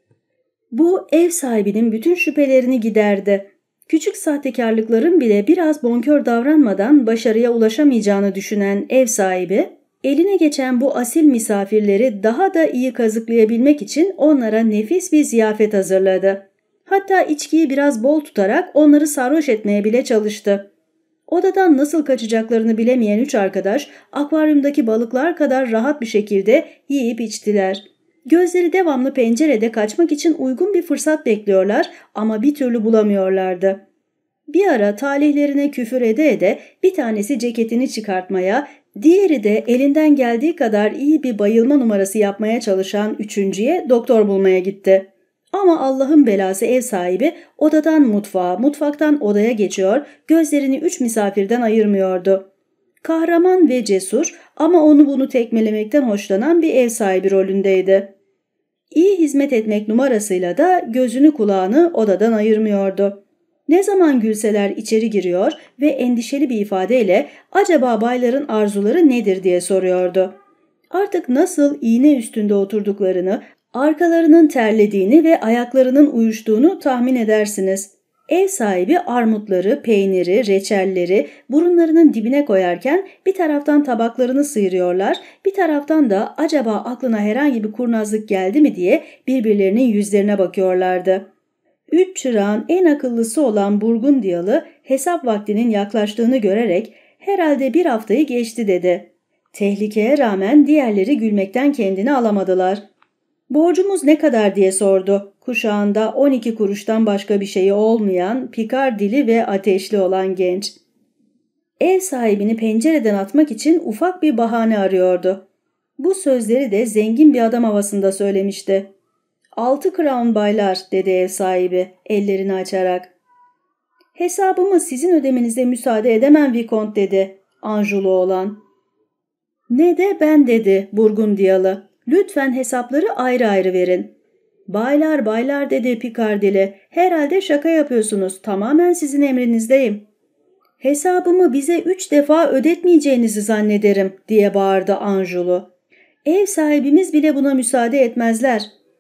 Bu ev sahibinin bütün şüphelerini giderdi. Küçük sahtekarlıkların bile biraz bonkör davranmadan başarıya ulaşamayacağını düşünen ev sahibi, eline geçen bu asil misafirleri daha da iyi kazıklayabilmek için onlara nefis bir ziyafet hazırladı. Hatta içkiyi biraz bol tutarak onları sarhoş etmeye bile çalıştı. Odadan nasıl kaçacaklarını bilemeyen üç arkadaş akvaryumdaki balıklar kadar rahat bir şekilde yiyip içtiler. Gözleri devamlı pencerede kaçmak için uygun bir fırsat bekliyorlar ama bir türlü bulamıyorlardı. Bir ara talihlerine küfür ede ede bir tanesi ceketini çıkartmaya, diğeri de elinden geldiği kadar iyi bir bayılma numarası yapmaya çalışan üçüncüye doktor bulmaya gitti. Ama Allah'ın belası ev sahibi odadan mutfağa, mutfaktan odaya geçiyor, gözlerini üç misafirden ayırmıyordu. Kahraman ve cesur ama onu bunu tekmelemekten hoşlanan bir ev sahibi rolündeydi. İyi hizmet etmek numarasıyla da gözünü kulağını odadan ayırmıyordu. Ne zaman gülseler içeri giriyor ve endişeli bir ifadeyle acaba bayların arzuları nedir diye soruyordu. Artık nasıl iğne üstünde oturduklarını, arkalarının terlediğini ve ayaklarının uyuştuğunu tahmin edersiniz. Ev sahibi armutları, peyniri, reçelleri burunlarının dibine koyarken bir taraftan tabaklarını sıyırıyorlar, bir taraftan da acaba aklına herhangi bir kurnazlık geldi mi diye birbirlerinin yüzlerine bakıyorlardı. Üç çırağın en akıllısı olan Burgundiyalı hesap vaktinin yaklaştığını görerek herhalde bir haftayı geçti dedi. Tehlikeye rağmen diğerleri gülmekten kendini alamadılar. Borcumuz ne kadar diye sordu. Kuşağında on iki kuruştan başka bir şeyi olmayan, pikar dili ve ateşli olan genç. Ev sahibini pencereden atmak için ufak bir bahane arıyordu. Bu sözleri de zengin bir adam havasında söylemişti. Altı crown baylar dedi ev sahibi ellerini açarak. Hesabımı sizin ödemenize müsaade edemem Vikont dedi Anjulu olan. Ne de ben dedi Burgundiyalı. Lütfen hesapları ayrı ayrı verin. Baylar baylar dedi Pikardili. Herhalde şaka yapıyorsunuz. Tamamen sizin emrinizdeyim. Hesabımı bize üç defa ödetmeyeceğinizi zannederim diye bağırdı Anjulu. Ev sahibimiz bile buna müsaade etmezler.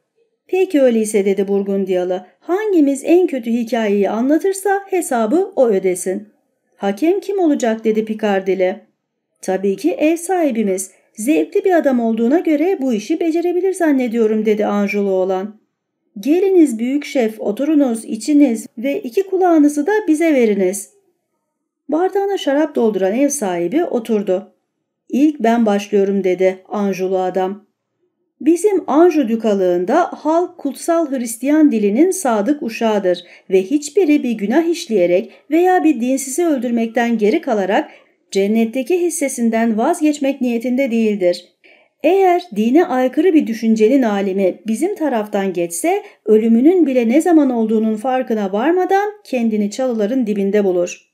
Peki öyleyse dedi Burgundiyalı. Hangimiz en kötü hikayeyi anlatırsa hesabı o ödesin. Hakem kim olacak dedi Pikardili. Tabii ki ev sahibimiz. Zevkli bir adam olduğuna göre bu işi becerebilir zannediyorum dedi Anjulu olan. Geliniz büyük şef, oturunuz, içiniz ve iki kulağınızı da bize veriniz. Bardağına şarap dolduran ev sahibi oturdu. İlk ben başlıyorum dedi Anjulu adam. Bizim Anjou dükalığında halk kutsal Hristiyan dilinin sadık uşağıdır ve hiçbiri bir günah işleyerek veya bir dinsizi öldürmekten geri kalarak cennetteki hissesinden vazgeçmek niyetinde değildir. Eğer dine aykırı bir düşüncenin alimi bizim taraftan geçse ölümünün bile ne zaman olduğunun farkına varmadan kendini çalıların dibinde bulur.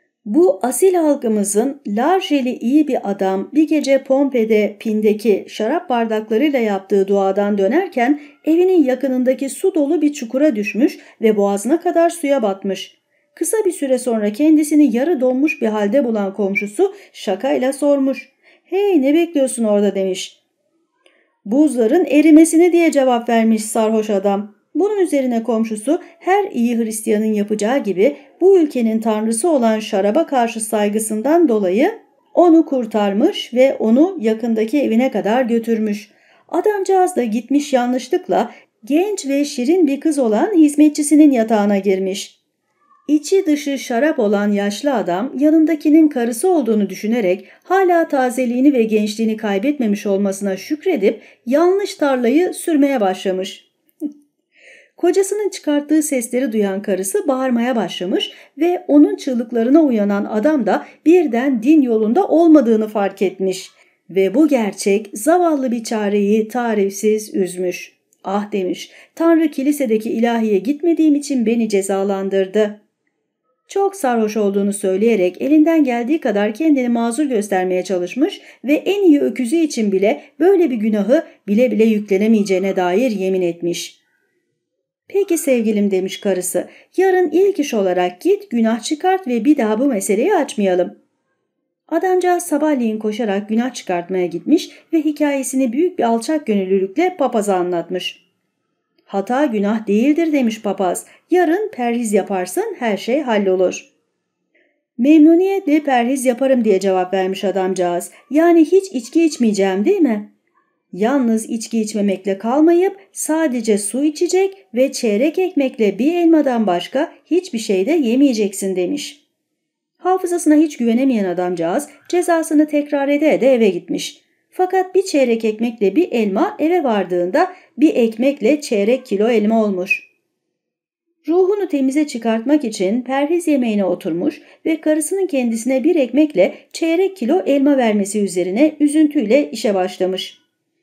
Bu asil halkımızın Larjeli iyi bir adam bir gece Pompei'de Pin'deki şarap bardaklarıyla yaptığı duadan dönerken evinin yakınındaki su dolu bir çukura düşmüş ve boğazına kadar suya batmış. Kısa bir süre sonra kendisini yarı donmuş bir halde bulan komşusu şakayla sormuş. "Hey, ne bekliyorsun orada?" demiş. "Buzların erimesini" diye cevap vermiş sarhoş adam. Bunun üzerine komşusu her iyi Hristiyanın yapacağı gibi bu ülkenin tanrısı olan şaraba karşı saygısından dolayı onu kurtarmış ve onu yakındaki evine kadar götürmüş. Adamcağız da gitmiş yanlışlıkla genç ve şirin bir kız olan hizmetçisinin yatağına girmiş. İçi dışı şarap olan yaşlı adam yanındakinin karısı olduğunu düşünerek hala tazeliğini ve gençliğini kaybetmemiş olmasına şükredip yanlış tarlayı sürmeye başlamış. Kocasının çıkarttığı sesleri duyan karısı bağırmaya başlamış ve onun çığlıklarına uyanan adam da birden din yolunda olmadığını fark etmiş. Ve bu gerçek zavallı bir çareyi tarifsiz üzmüş. "Ah," demiş, "Tanrı kilisedeki ilahiye gitmediğim için beni cezalandırdı." Çok sarhoş olduğunu söyleyerek elinden geldiği kadar kendini mazur göstermeye çalışmış ve en iyi öküzü için bile böyle bir günahı bile bile yüklenemeyeceğine dair yemin etmiş. "Peki sevgilim," demiş karısı, "yarın ilk iş olarak git günah çıkart ve bir daha bu meseleyi açmayalım." Adamcağız sabahleyin koşarak günah çıkartmaya gitmiş ve hikayesini büyük bir alçak gönüllülükle papaza anlatmış. "Hata günah değildir," demiş papaz. "Yarın perhiz yaparsın, her şey hallolur." "Memnuniyetle perhiz yaparım," diye cevap vermiş adamcağız. "Yani hiç içki içmeyeceğim değil mi?" "Yalnız içki içmemekle kalmayıp sadece su içecek ve çeyrek ekmekle bir elmadan başka hiçbir şey de yemeyeceksin," demiş. Hafızasına hiç güvenemeyen adamcağız cezasını tekrar ede ede eve gitmiş. Fakat bir çeyrek ekmekle bir elma eve vardığında bir ekmekle çeyrek kilo elma olmuş. Ruhunu temize çıkartmak için perhiz yemeğine oturmuş ve karısının kendisine bir ekmekle çeyrek kilo elma vermesi üzerine üzüntüyle işe başlamış.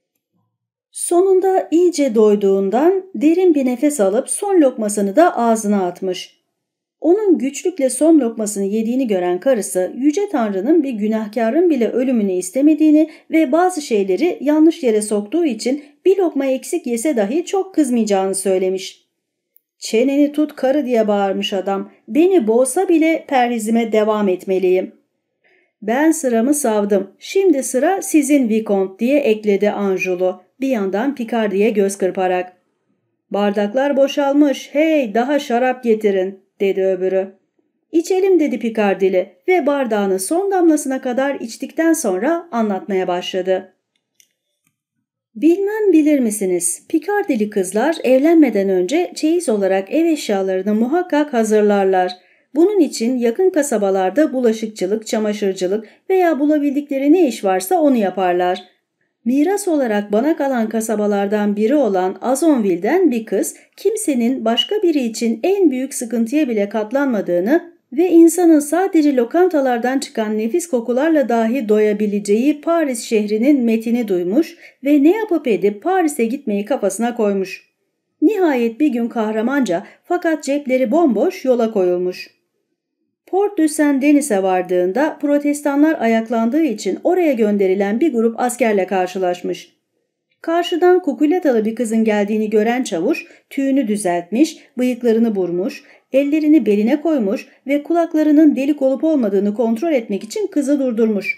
Sonunda iyice doyduğundan derin bir nefes alıp son lokmasını da ağzına atmış. Onun güçlükle son lokmasını yediğini gören karısı Yüce Tanrı'nın bir günahkarın bile ölümünü istemediğini ve bazı şeyleri yanlış yere soktuğu için bir lokma eksik yese dahi çok kızmayacağını söylemiş. "Çeneni tut karı," diye bağırmış adam. "Beni boğsa bile perhizime devam etmeliyim." "Ben sıramı savdım. Şimdi sıra sizin Vikont," diye ekledi Anjulu bir yandan Picardi'ye göz kırparak. "Bardaklar boşalmış. Hey, daha şarap getirin," dedi öbürü. "İçelim," dedi Picardili ve bardağını son damlasına kadar içtikten sonra anlatmaya başladı. Bilmem bilir misiniz? Pikardili kızlar evlenmeden önce çeyiz olarak ev eşyalarını muhakkak hazırlarlar. Bunun için yakın kasabalarda bulaşıkçılık, çamaşırcılık veya bulabildikleri ne iş varsa onu yaparlar. Miras olarak bana kalan kasabalardan biri olan Azonville'den bir kız, kimsenin başka biri için en büyük sıkıntıya bile katlanmadığını ve insanın sadece lokantalardan çıkan nefis kokularla dahi doyabileceği Paris şehrinin metini duymuş ve ne yapıp edip Paris'e gitmeyi kafasına koymuş. Nihayet bir gün kahramanca fakat cepleri bomboş yola koyulmuş. Port du Saint-Denis'e vardığında protestanlar ayaklandığı için oraya gönderilen bir grup askerle karşılaşmış. Karşıdan kukuletalı bir kızın geldiğini gören çavuş tüyünü düzeltmiş, bıyıklarını burmuş, ellerini beline koymuş ve kulaklarının delik olup olmadığını kontrol etmek için kızı durdurmuş.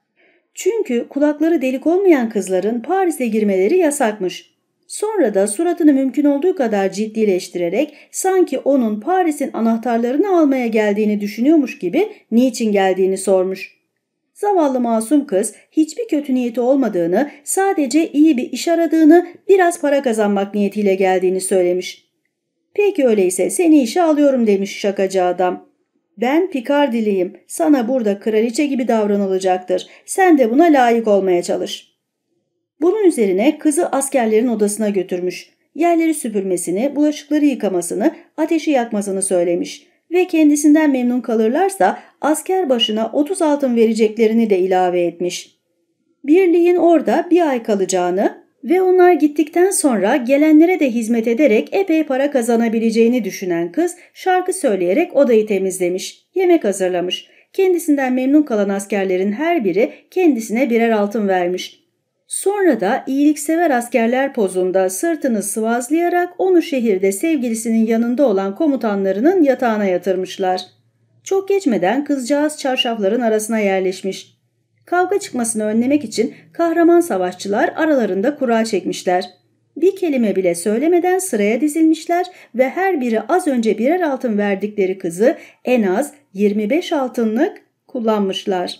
Çünkü kulakları delik olmayan kızların Paris'e girmeleri yasakmış. Sonra da suratını mümkün olduğu kadar ciddileştirerek sanki onun Paris'in anahtarlarını almaya geldiğini düşünüyormuş gibi niçin geldiğini sormuş. Zavallı masum kız hiçbir kötü niyeti olmadığını, sadece iyi bir iş aradığını, biraz para kazanmak niyetiyle geldiğini söylemiş. Peki öyleyse seni işe alıyorum demiş şakacı adam. Ben Pikardiliyim, sana burada kraliçe gibi davranılacaktır. Sen de buna layık olmaya çalış. Bunun üzerine kızı askerlerin odasına götürmüş. Yerleri süpürmesini, bulaşıkları yıkamasını, ateşi yakmasını söylemiş. Ve kendisinden memnun kalırlarsa asker başına otuz altın vereceklerini de ilave etmiş. Birliğin orada bir ay kalacağını ve onlar gittikten sonra gelenlere de hizmet ederek epey para kazanabileceğini düşünen kız şarkı söyleyerek odayı temizlemiş, yemek hazırlamış. Kendisinden memnun kalan askerlerin her biri kendisine birer altın vermiş. Sonra da iyiliksever askerler pozunda sırtını sıvazlayarak onu şehirde sevgilisinin yanında olan komutanlarının yatağına yatırmışlar. Çok geçmeden kızcağız çarşafların arasına yerleşmiş. Kavga çıkmasını önlemek için kahraman savaşçılar aralarında kura çekmişler. Bir kelime bile söylemeden sıraya dizilmişler ve her biri az önce birer altın verdikleri kızı en az yirmi beş altınlık kullanmışlar.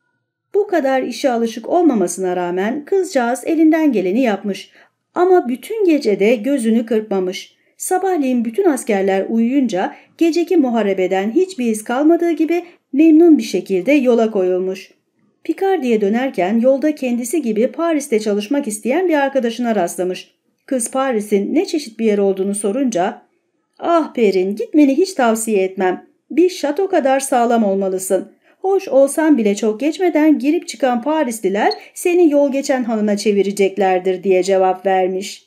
Bu kadar işe alışık olmamasına rağmen kızcağız elinden geleni yapmış ama bütün gece de gözünü kırpmamış. Sabahleyin bütün askerler uyuyunca geceki muharebeden hiçbir iz kalmadığı gibi memnun bir şekilde yola koyulmuş. Picardy'ye dönerken yolda kendisi gibi Paris'te çalışmak isteyen bir arkadaşına rastlamış. Kız Paris'in ne çeşit bir yer olduğunu sorunca ''Ah Perin, gitmeni hiç tavsiye etmem. Bir şato kadar sağlam olmalısın. Hoş olsan bile çok geçmeden girip çıkan Parisliler seni yol geçen hanına çevireceklerdir,'' diye cevap vermiş.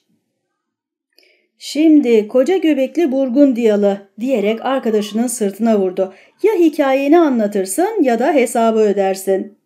''Şimdi koca göbekli Burgundiyalı,'' diyerek arkadaşının sırtına vurdu. ''Ya hikayeni anlatırsın ya da hesabı ödersin.''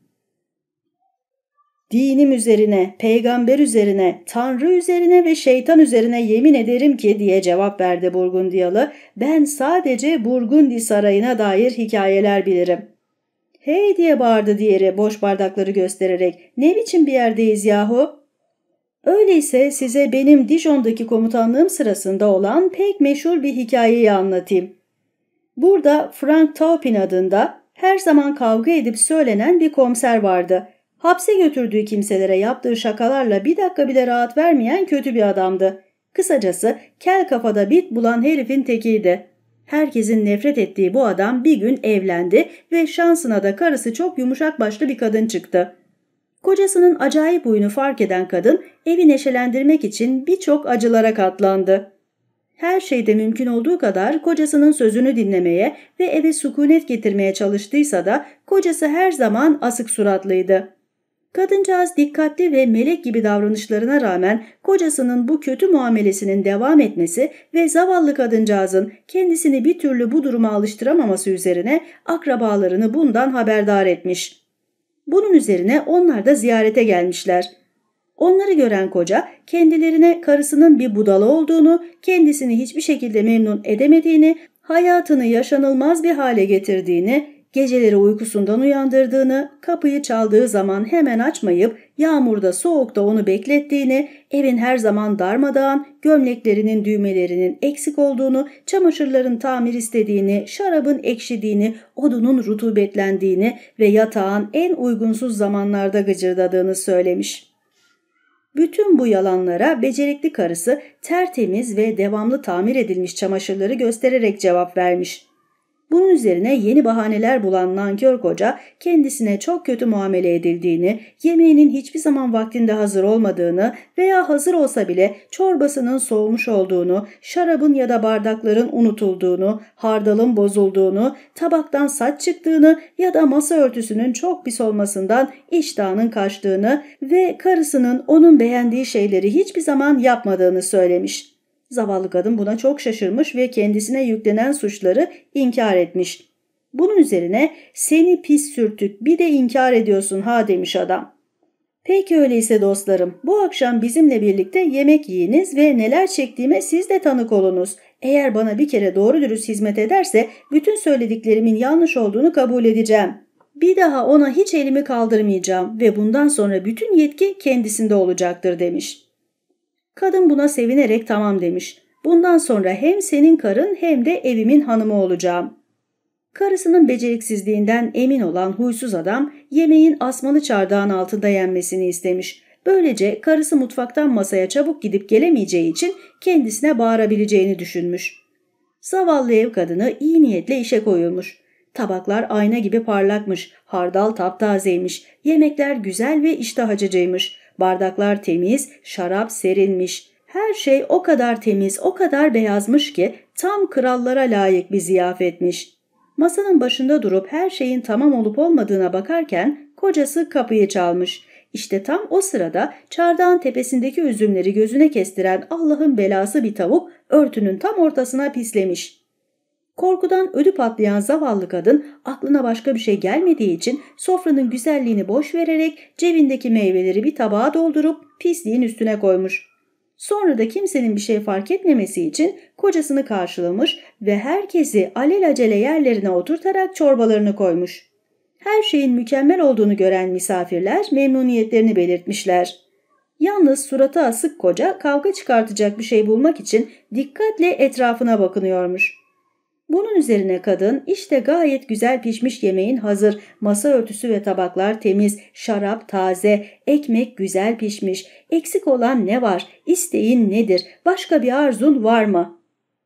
''Dinim üzerine, peygamber üzerine, tanrı üzerine ve şeytan üzerine yemin ederim ki,'' diye cevap verdi Burgundiyalı. ''Ben sadece Burgundi sarayına dair hikayeler bilirim.'' ''Hey!'' diye bağırdı diğeri boş bardakları göstererek. ''Ne biçim bir yerdeyiz yahu?'' ''Öyleyse size benim Dijon'daki komutanlığım sırasında olan pek meşhur bir hikayeyi anlatayım. Burada Frank Taupin adında her zaman kavga edip söylenen bir komiser vardı. Hapse götürdüğü kimselere yaptığı şakalarla bir dakika bile rahat vermeyen kötü bir adamdı. Kısacası kel kafada bit bulan herifin tekiydi. Herkesin nefret ettiği bu adam bir gün evlendi ve şansına da karısı çok yumuşak başlı bir kadın çıktı. Kocasının acayip huyunu fark eden kadın evi neşelendirmek için birçok acılara katlandı. Her şeyde mümkün olduğu kadar kocasının sözünü dinlemeye ve eve sükunet getirmeye çalıştıysa da kocası her zaman asık suratlıydı. Kadıncağız dikkatli ve melek gibi davranışlarına rağmen kocasının bu kötü muamelesinin devam etmesi ve zavallı kadıncağızın kendisini bir türlü bu duruma alıştıramaması üzerine akrabalarını bundan haberdar etmiş. Bunun üzerine onlar da ziyarete gelmişler. Onları gören koca kendilerine karısının bir budala olduğunu, kendisini hiçbir şekilde memnun edemediğini, hayatını yaşanılmaz bir hale getirdiğini, geceleri uykusundan uyandırdığını, kapıyı çaldığı zaman hemen açmayıp yağmurda soğukta onu beklettiğini, evin her zaman darmadağın, gömleklerinin düğmelerinin eksik olduğunu, çamaşırların tamir istediğini, şarabın ekşidiğini, odunun rutubetlendiğini ve yatağın en uygunsuz zamanlarda gıcırdadığını söylemiş. Bütün bu yalanlara becerikli karısı tertemiz ve devamlı tamir edilmiş çamaşırları göstererek cevap vermiş. Bunun üzerine yeni bahaneler bulan nankör koca kendisine çok kötü muamele edildiğini, yemeğinin hiçbir zaman vaktinde hazır olmadığını veya hazır olsa bile çorbasının soğumuş olduğunu, şarabın ya da bardakların unutulduğunu, hardalın bozulduğunu, tabaktan saç çıktığını ya da masa örtüsünün çok pis olmasından iştahının kaçtığını ve karısının onun beğendiği şeyleri hiçbir zaman yapmadığını söylemiş. Zavallı kadın buna çok şaşırmış ve kendisine yüklenen suçları inkar etmiş. Bunun üzerine "Seni pis sürtük, bir de inkar ediyorsun ha" demiş adam. "Peki öyleyse dostlarım, bu akşam bizimle birlikte yemek yiyiniz ve neler çektiğime siz de tanık olunuz. Eğer bana bir kere doğru dürüst hizmet ederse bütün söylediklerimin yanlış olduğunu kabul edeceğim. Bir daha ona hiç elimi kaldırmayacağım ve bundan sonra bütün yetki kendisinde olacaktır" demiş. Kadın buna sevinerek tamam demiş. "Bundan sonra hem senin karın hem de evimin hanımı olacağım." Karısının beceriksizliğinden emin olan huysuz adam yemeğin asmalı çardağın altında yenmesini istemiş. Böylece karısı mutfaktan masaya çabuk gidip gelemeyeceği için kendisine bağırabileceğini düşünmüş. Zavallı ev kadını iyi niyetle işe koyulmuş. Tabaklar ayna gibi parlakmış, hardal taptazeymiş, yemekler güzel ve iştah açıcıymış. Bardaklar temiz, şarap serinmiş. Her şey o kadar temiz, o kadar beyazmış ki tam krallara layık bir ziyafetmiş. Masanın başında durup her şeyin tamam olup olmadığına bakarken kocası kapıyı çalmış. İşte tam o sırada çardağın tepesindeki üzümleri gözüne kestiren Allah'ın belası bir tavuk örtünün tam ortasına pislemiş. Korkudan ödü patlayan zavallı kadın aklına başka bir şey gelmediği için sofranın güzelliğini boş vererek cebindeki meyveleri bir tabağa doldurup pisliğin üstüne koymuş. Sonra da kimsenin bir şey fark etmemesi için kocasını karşılamış ve herkesi alelacele yerlerine oturtarak çorbalarını koymuş. Her şeyin mükemmel olduğunu gören misafirler memnuniyetlerini belirtmişler. Yalnız suratı asık koca kavga çıkartacak bir şey bulmak için dikkatle etrafına bakınıyormuş. Bunun üzerine kadın işte gayet güzel pişmiş yemeğin hazır, masa örtüsü ve tabaklar temiz, şarap taze, ekmek güzel pişmiş, eksik olan ne var, isteğin nedir, başka bir arzun var mı?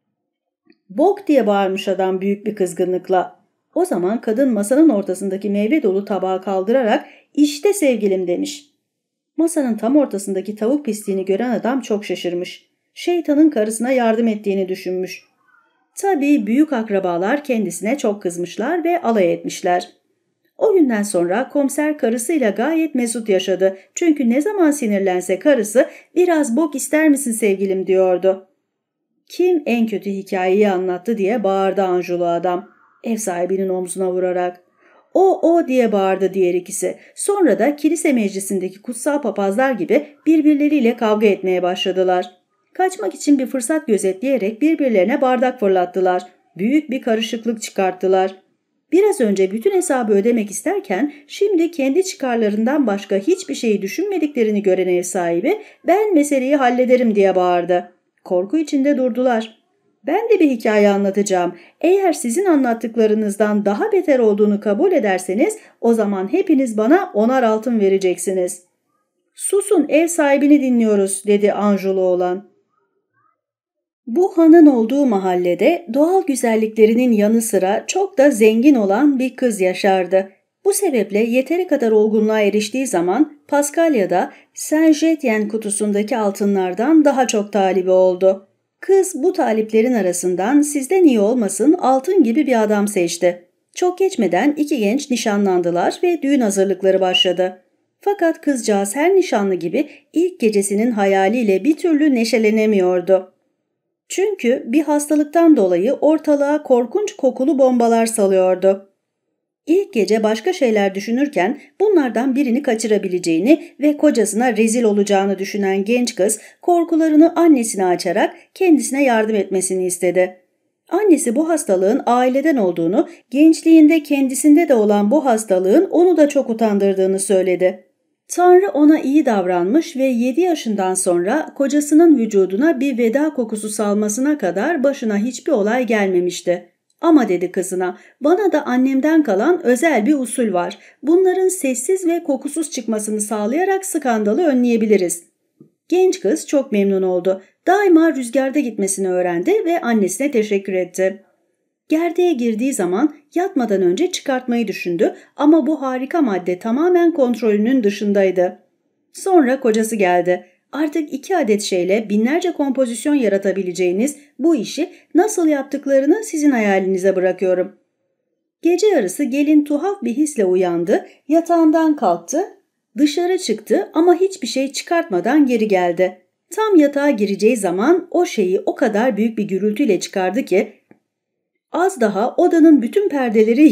"Bok!" diye bağırmış adam büyük bir kızgınlıkla. O zaman kadın masanın ortasındaki meyve dolu tabağı kaldırarak "İşte sevgilim" demiş. Masanın tam ortasındaki tavuk pisliğini gören adam çok şaşırmış. Şeytanın karısına yardım ettiğini düşünmüş. Tabii büyük akrabalar kendisine çok kızmışlar ve alay etmişler. O günden sonra komiser karısıyla gayet mesut yaşadı. Çünkü ne zaman sinirlense karısı "Biraz bok ister misin sevgilim?" diyordu. "Kim en kötü hikayeyi anlattı?" diye bağırdı Anjulu adam, ev sahibinin omzuna vurarak. "O o" diye bağırdı diğer ikisi. Sonra da kilise meclisindeki kutsal papazlar gibi birbirleriyle kavga etmeye başladılar. Kaçmak için bir fırsat gözetleyerek birbirlerine bardak fırlattılar. Büyük bir karışıklık çıkarttılar. Biraz önce bütün hesabı ödemek isterken şimdi kendi çıkarlarından başka hiçbir şeyi düşünmediklerini gören ev sahibi "Ben meseleyi hallederim" diye bağırdı. Korku içinde durdular. "Ben de bir hikaye anlatacağım. Eğer sizin anlattıklarınızdan daha beter olduğunu kabul ederseniz o zaman hepiniz bana onar altın vereceksiniz." "Susun, ev sahibini dinliyoruz" dedi Anjulu olan. Bu hanın olduğu mahallede doğal güzelliklerinin yanı sıra çok da zengin olan bir kız yaşardı. Bu sebeple yeteri kadar olgunluğa eriştiği zaman Paskalya'da Saint-Jetien kutusundaki altınlardan daha çok talibi oldu. Kız bu taliplerin arasından sizden iyi olmasın altın gibi bir adam seçti. Çok geçmeden iki genç nişanlandılar ve düğün hazırlıkları başladı. Fakat kızcağız her nişanlı gibi ilk gecesinin hayaliyle bir türlü neşelenemiyordu. Çünkü bir hastalıktan dolayı ortalığa korkunç kokulu bombalar salıyordu. İlk gece başka şeyler düşünürken bunlardan birini kaçırabileceğini ve kocasına rezil olacağını düşünen genç kız korkularını annesine açarak kendisine yardım etmesini istedi. Annesi bu hastalığın aileden olduğunu, gençliğinde kendisinde de olan bu hastalığın onu da çok utandırdığını söyledi. Tanrı ona iyi davranmış ve yedi yaşından sonra kocasının vücuduna bir veda kokusu salmasına kadar başına hiçbir olay gelmemişti. "Ama" dedi kızına, "bana da annemden kalan özel bir usul var. Bunların sessiz ve kokusuz çıkmasını sağlayarak skandalı önleyebiliriz." Genç kız çok memnun oldu. Daima rüzgarda gitmesini öğrendi ve annesine teşekkür etti. Gerdeğe girdiği zaman yatmadan önce çıkartmayı düşündü ama bu harika madde tamamen kontrolünün dışındaydı. Sonra kocası geldi. Artık iki adet şeyle binlerce kompozisyon yaratabileceğiniz bu işi nasıl yaptıklarını sizin hayalinize bırakıyorum. Gece yarısı gelin tuhaf bir hisle uyandı, yatağından kalktı, dışarı çıktı ama hiçbir şey çıkartmadan geri geldi. Tam yatağa gireceği zaman o şeyi o kadar büyük bir gürültüyle çıkardı ki az daha odanın bütün perdeleri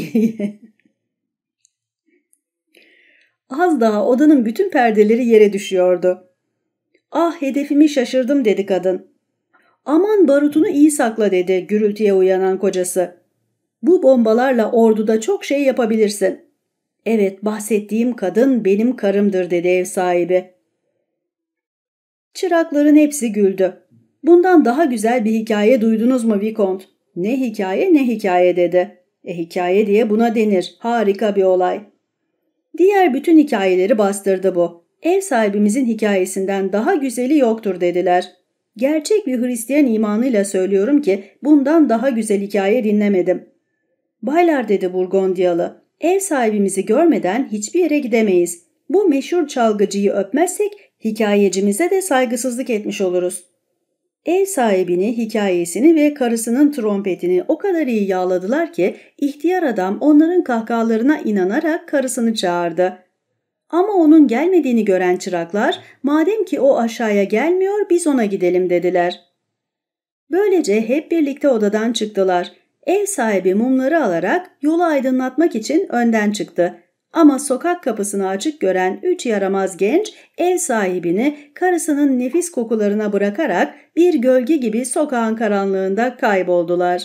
az daha odanın bütün perdeleri yere düşüyordu. "Ah, hedefimi şaşırdım," dedi kadın. "Aman, barutunu iyi sakla," dedi gürültüye uyanan kocası. "Bu bombalarla orduda çok şey yapabilirsin." "Evet, bahsettiğim kadın benim karımdır," dedi ev sahibi. Çırakların hepsi güldü. "Bundan daha güzel bir hikaye duydunuz mu Vikont?" "Ne hikaye ne hikaye," dedi. "E hikaye diye buna denir. Harika bir olay." Diğer bütün hikayeleri bastırdı bu. "Ev sahibimizin hikayesinden daha güzeli yoktur," dediler. "Gerçek bir Hristiyan imanıyla söylüyorum ki bundan daha güzel hikaye dinlemedim." "Baylar," dedi Burgondiyalı, "ev sahibimizi görmeden hiçbir yere gidemeyiz. Bu meşhur çalgıcıyı öpmezsek hikayecimize de saygısızlık etmiş oluruz." Ev sahibini, hikayesini ve karısının trompetini o kadar iyi yağladılar ki ihtiyar adam onların kahkahalarına inanarak karısını çağırdı. Ama onun gelmediğini gören çıraklar, "Madem ki o aşağıya gelmiyor, biz ona gidelim," dediler. Böylece hep birlikte odadan çıktılar. Ev sahibi mumları alarak yolu aydınlatmak için önden çıktı. Ama sokak kapısını açık gören üç yaramaz genç ev sahibini karısının nefis kokularına bırakarak bir gölge gibi sokağın karanlığında kayboldular.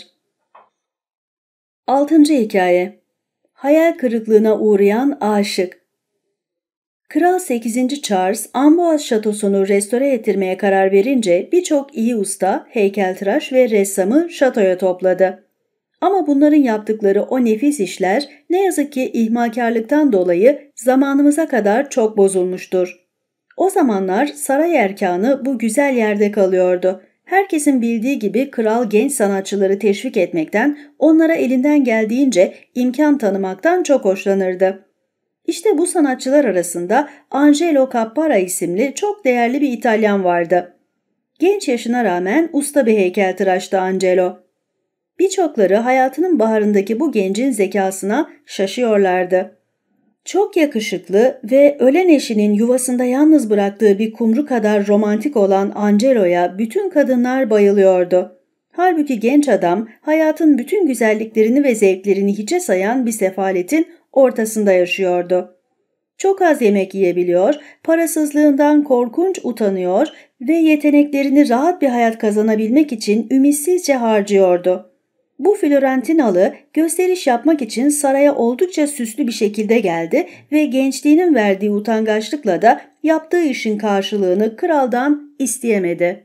Altıncı hikaye. Hayal kırıklığına uğrayan aşık. Kral sekizinci Charles, Amboaz Şatosu'nu restore ettirmeye karar verince birçok iyi usta, heykeltıraş ve ressamı şatoya topladı. Ama bunların yaptıkları o nefis işler ne yazık ki ihmalkarlıktan dolayı zamanımıza kadar çok bozulmuştur. O zamanlar saray erkanı bu güzel yerde kalıyordu. Herkesin bildiği gibi kral genç sanatçıları teşvik etmekten, onlara elinden geldiğince imkan tanımaktan çok hoşlanırdı. İşte bu sanatçılar arasında Angelo Cappara isimli çok değerli bir İtalyan vardı. Genç yaşına rağmen usta bir heykeltıraştı Angelo. Birçokları hayatının baharındaki bu gencin zekasına şaşıyorlardı. Çok yakışıklı ve ölen eşinin yuvasında yalnız bıraktığı bir kumru kadar romantik olan Angelo'ya bütün kadınlar bayılıyordu. Halbuki genç adam hayatın bütün güzelliklerini ve zevklerini hiçe sayan bir sefaletin ortasında yaşıyordu. Çok az yemek yiyebiliyor, parasızlığından korkunç utanıyor ve yeteneklerini rahat bir hayat kazanabilmek için ümitsizce harcıyordu. Bu Florentinalı gösteriş yapmak için saraya oldukça süslü bir şekilde geldi ve gençliğinin verdiği utangaçlıkla da yaptığı işin karşılığını kraldan isteyemedi.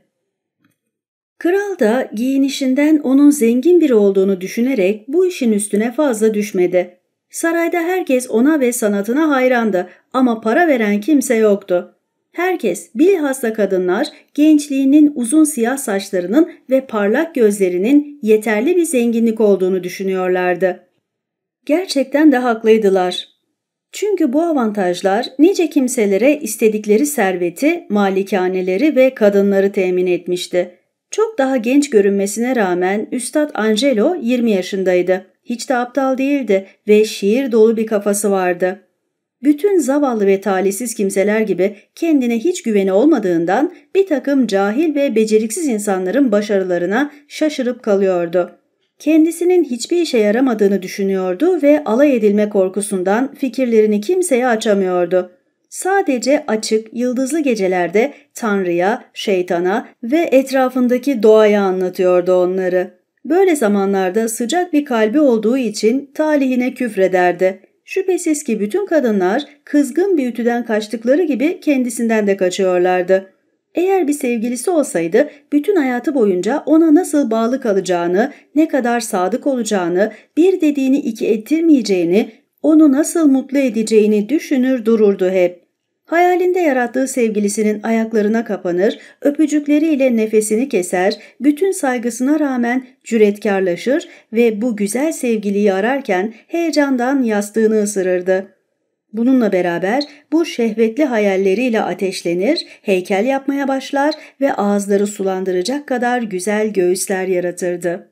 Kral da giyinişinden onun zengin biri olduğunu düşünerek bu işin üstüne fazla düşmedi. Sarayda herkes ona ve sanatına hayrandı ama para veren kimse yoktu. Herkes, bilhassa kadınlar, gençliğinin uzun siyah saçlarının ve parlak gözlerinin yeterli bir zenginlik olduğunu düşünüyorlardı. Gerçekten de haklıydılar. Çünkü bu avantajlar nice kimselere istedikleri serveti, malikaneleri ve kadınları temin etmişti. Çok daha genç görünmesine rağmen Üstad Angelo yirmi yaşındaydı. Hiç de aptal değildi ve şiir dolu bir kafası vardı. Bütün zavallı ve talihsiz kimseler gibi kendine hiç güveni olmadığından bir takım cahil ve beceriksiz insanların başarılarına şaşırıp kalıyordu. Kendisinin hiçbir işe yaramadığını düşünüyordu ve alay edilme korkusundan fikirlerini kimseye açamıyordu. Sadece açık, yıldızlı gecelerde Tanrı'ya, şeytana ve etrafındaki doğaya anlatıyordu onları. Böyle zamanlarda sıcak bir kalbi olduğu için talihine küfrederdi. Şüphesiz ki bütün kadınlar kızgın bir ütüden kaçtıkları gibi kendisinden de kaçıyorlardı. Eğer bir sevgilisi olsaydı bütün hayatı boyunca ona nasıl bağlı kalacağını, ne kadar sadık olacağını, bir dediğini iki ettirmeyeceğini, onu nasıl mutlu edeceğini düşünür dururdu hep. Hayalinde yarattığı sevgilisinin ayaklarına kapanır, öpücükleriyle nefesini keser, bütün saygısına rağmen cüretkarlaşır ve bu güzel sevgiliyi ararken heyecandan yastığını ısırırdı. Bununla beraber bu şehvetli hayalleriyle ateşlenir, heykel yapmaya başlar ve ağızları sulandıracak kadar güzel göğüsler yaratırdı.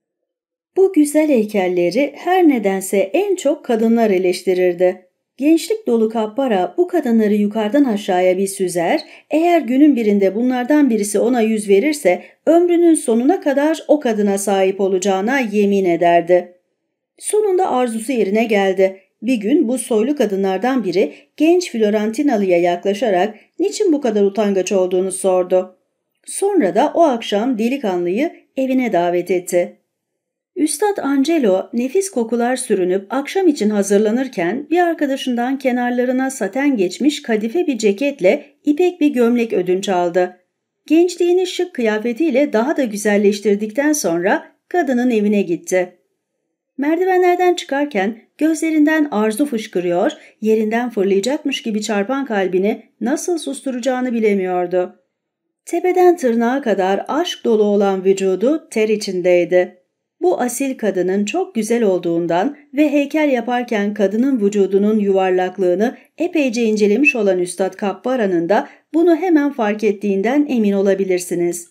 Bu güzel heykelleri her nedense en çok kadınlar eleştirirdi. Gençlik dolu Kappara bu kadınları yukarıdan aşağıya bir süzer, eğer günün birinde bunlardan birisi ona yüz verirse ömrünün sonuna kadar o kadına sahip olacağına yemin ederdi. Sonunda arzusu yerine geldi. Bir gün bu soylu kadınlardan biri genç Florentinalı'ya yaklaşarak niçin bu kadar utangaç olduğunu sordu. Sonra da o akşam delikanlıyı evine davet etti. Üstad Angelo nefis kokular sürünüp akşam için hazırlanırken bir arkadaşından kenarlarına saten geçmiş kadife bir ceketle ipek bir gömlek ödünç aldı. Gençliğini şık kıyafetiyle daha da güzelleştirdikten sonra kadının evine gitti. Merdivenlerden çıkarken gözlerinden arzu fışkırıyor, yerinden fırlayacakmış gibi çarpan kalbini nasıl susturacağını bilemiyordu. Tepeden tırnağa kadar aşk dolu olan vücudu ter içindeydi. Bu asil kadının çok güzel olduğundan ve heykel yaparken kadının vücudunun yuvarlaklığını epeyce incelemiş olan Üstad Kappara'nın da bunu hemen fark ettiğinden emin olabilirsiniz.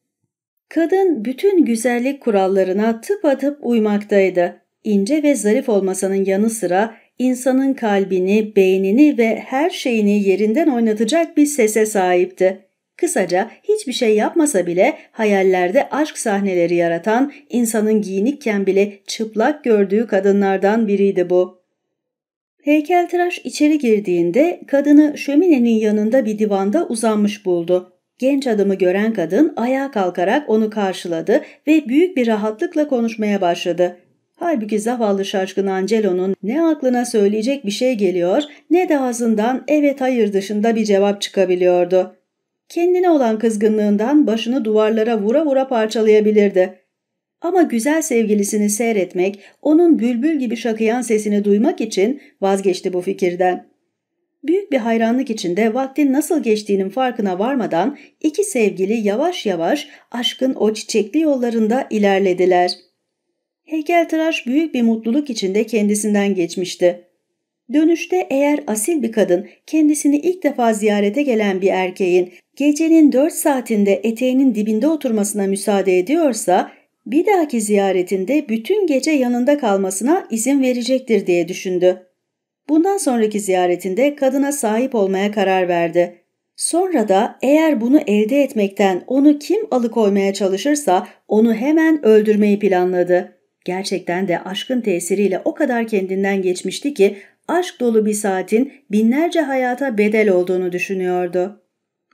Kadın bütün güzellik kurallarına tıpatıp uymaktaydı. İnce ve zarif olmasının yanı sıra insanın kalbini, beynini ve her şeyini yerinden oynatacak bir sese sahipti. Kısaca hiçbir şey yapmasa bile hayallerde aşk sahneleri yaratan, insanın giyinikken bile çıplak gördüğü kadınlardan biriydi bu. Heykeltıraş içeri girdiğinde kadını şöminenin yanında bir divanda uzanmış buldu. Genç adamı gören kadın ayağa kalkarak onu karşıladı ve büyük bir rahatlıkla konuşmaya başladı. Halbuki zavallı şaşkın Angelo'nun ne aklına söyleyecek bir şey geliyor ne de ağzından evet hayır dışında bir cevap çıkabiliyordu. Kendine olan kızgınlığından başını duvarlara vura vura parçalayabilirdi. Ama güzel sevgilisini seyretmek, onun bülbül gibi şakıyan sesini duymak için vazgeçti bu fikirden. Büyük bir hayranlık içinde vaktin nasıl geçtiğinin farkına varmadan iki sevgili yavaş yavaş aşkın o çiçekli yollarında ilerlediler. Heykeltıraş büyük bir mutluluk içinde kendisinden geçmişti. Dönüşte eğer asil bir kadın kendisini ilk defa ziyarete gelen bir erkeğin gecenin dört saatinde eteğinin dibinde oturmasına müsaade ediyorsa, bir dahaki ziyaretinde bütün gece yanında kalmasına izin verecektir diye düşündü. Bundan sonraki ziyaretinde kadına sahip olmaya karar verdi. Sonra da eğer bunu elde etmekten onu kim alıkoymaya çalışırsa onu hemen öldürmeyi planladı. Gerçekten de aşkın tesiriyle o kadar kendinden geçmişti ki aşk dolu bir saatin binlerce hayata bedel olduğunu düşünüyordu.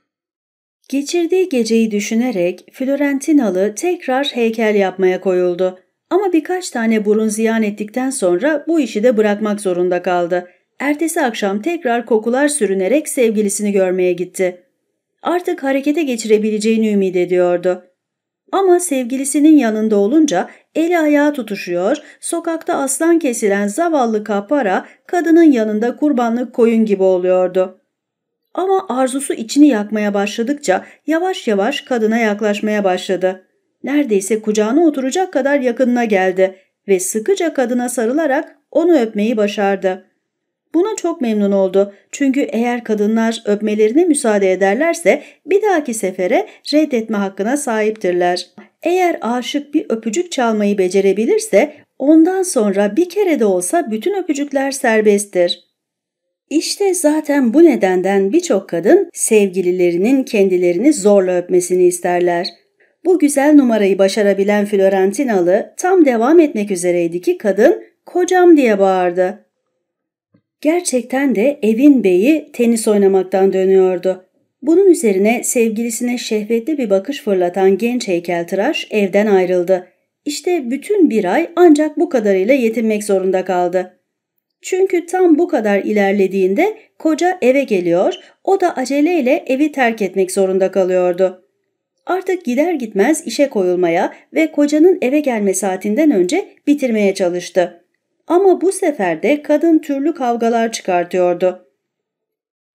Geçirdiği geceyi düşünerek Florentinalı tekrar heykel yapmaya koyuldu. Ama birkaç tane burun ziyan ettikten sonra bu işi de bırakmak zorunda kaldı. Ertesi akşam tekrar kokular sürünerek sevgilisini görmeye gitti. Artık harekete geçirebileceğini ümit ediyordu. Ama sevgilisinin yanında olunca eli ayağı tutuşuyor, sokakta aslan kesilen zavallı Kappara kadının yanında kurbanlık koyun gibi oluyordu. Ama arzusu içini yakmaya başladıkça yavaş yavaş kadına yaklaşmaya başladı. Neredeyse kucağına oturacak kadar yakınına geldi ve sıkıca kadına sarılarak onu öpmeyi başardı. Buna çok memnun oldu çünkü eğer kadınlar öpmelerine müsaade ederlerse bir dahaki sefere reddetme hakkına sahiptirler. Eğer aşık bir öpücük çalmayı becerebilirse ondan sonra bir kere de olsa bütün öpücükler serbesttir. İşte zaten bu nedenden birçok kadın sevgililerinin kendilerini zorla öpmesini isterler. Bu güzel numarayı başarabilen Florentinalı tam devam etmek üzereydi ki kadın "Kocam" diye bağırdı. Gerçekten de evin beyi tenis oynamaktan dönüyordu. Bunun üzerine sevgilisine şehvetli bir bakış fırlatan genç heykeltıraş evden ayrıldı. İşte bütün bir ay ancak bu kadarıyla yetinmek zorunda kaldı. Çünkü tam bu kadar ilerlediğinde koca eve geliyor, o da aceleyle evi terk etmek zorunda kalıyordu. Artık gider gitmez işe koyulmaya ve kocanın eve gelme saatinden önce bitirmeye çalıştı. Ama bu sefer de kadın türlü kavgalar çıkartıyordu.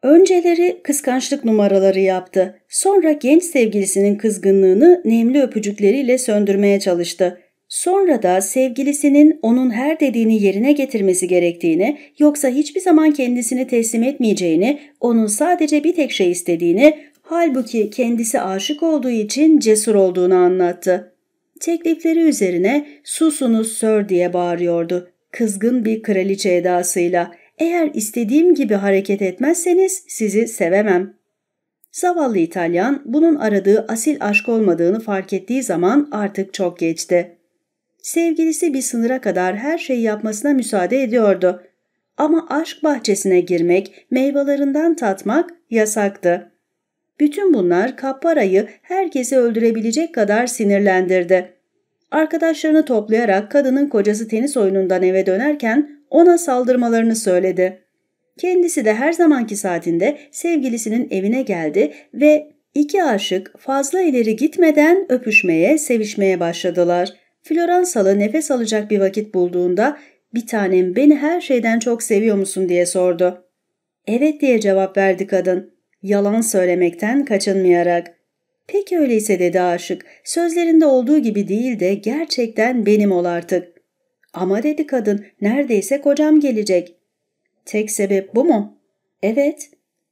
Önceleri kıskançlık numaraları yaptı. Sonra genç sevgilisinin kızgınlığını nemli öpücükleriyle söndürmeye çalıştı. Sonra da sevgilisinin onun her dediğini yerine getirmesi gerektiğini, yoksa hiçbir zaman kendisini teslim etmeyeceğini, onun sadece bir tek şey istediğini, halbuki kendisi aşık olduğu için cesur olduğunu anlattı. Teklifleri üzerine "Susunuz sir" diye bağırıyordu, kızgın bir kraliçe edasıyla. "Eğer istediğim gibi hareket etmezseniz sizi sevemem." Zavallı İtalyan bunun aradığı asil aşk olmadığını fark ettiği zaman artık çok geçti. Sevgilisi bir sınıra kadar her şeyi yapmasına müsaade ediyordu. Ama aşk bahçesine girmek, meyvelerinden tatmak yasaktı. Bütün bunlar Kappara'yı herkesi öldürebilecek kadar sinirlendirdi. Arkadaşlarını toplayarak kadının kocası tenis oyunundan eve dönerken ona saldırmalarını söyledi. Kendisi de her zamanki saatinde sevgilisinin evine geldi ve iki aşık fazla ileri gitmeden öpüşmeye, sevişmeye başladılar. Floransalı nefes alacak bir vakit bulduğunda "Bir tanem, beni her şeyden çok seviyor musun?" diye sordu. "Evet" diye cevap verdi kadın, yalan söylemekten kaçınmayarak. "Peki öyleyse" dedi aşık, "sözlerinde olduğu gibi değil de gerçekten benim ol artık." "Ama" dedi kadın, "neredeyse kocam gelecek." "Tek sebep bu mu?" "Evet."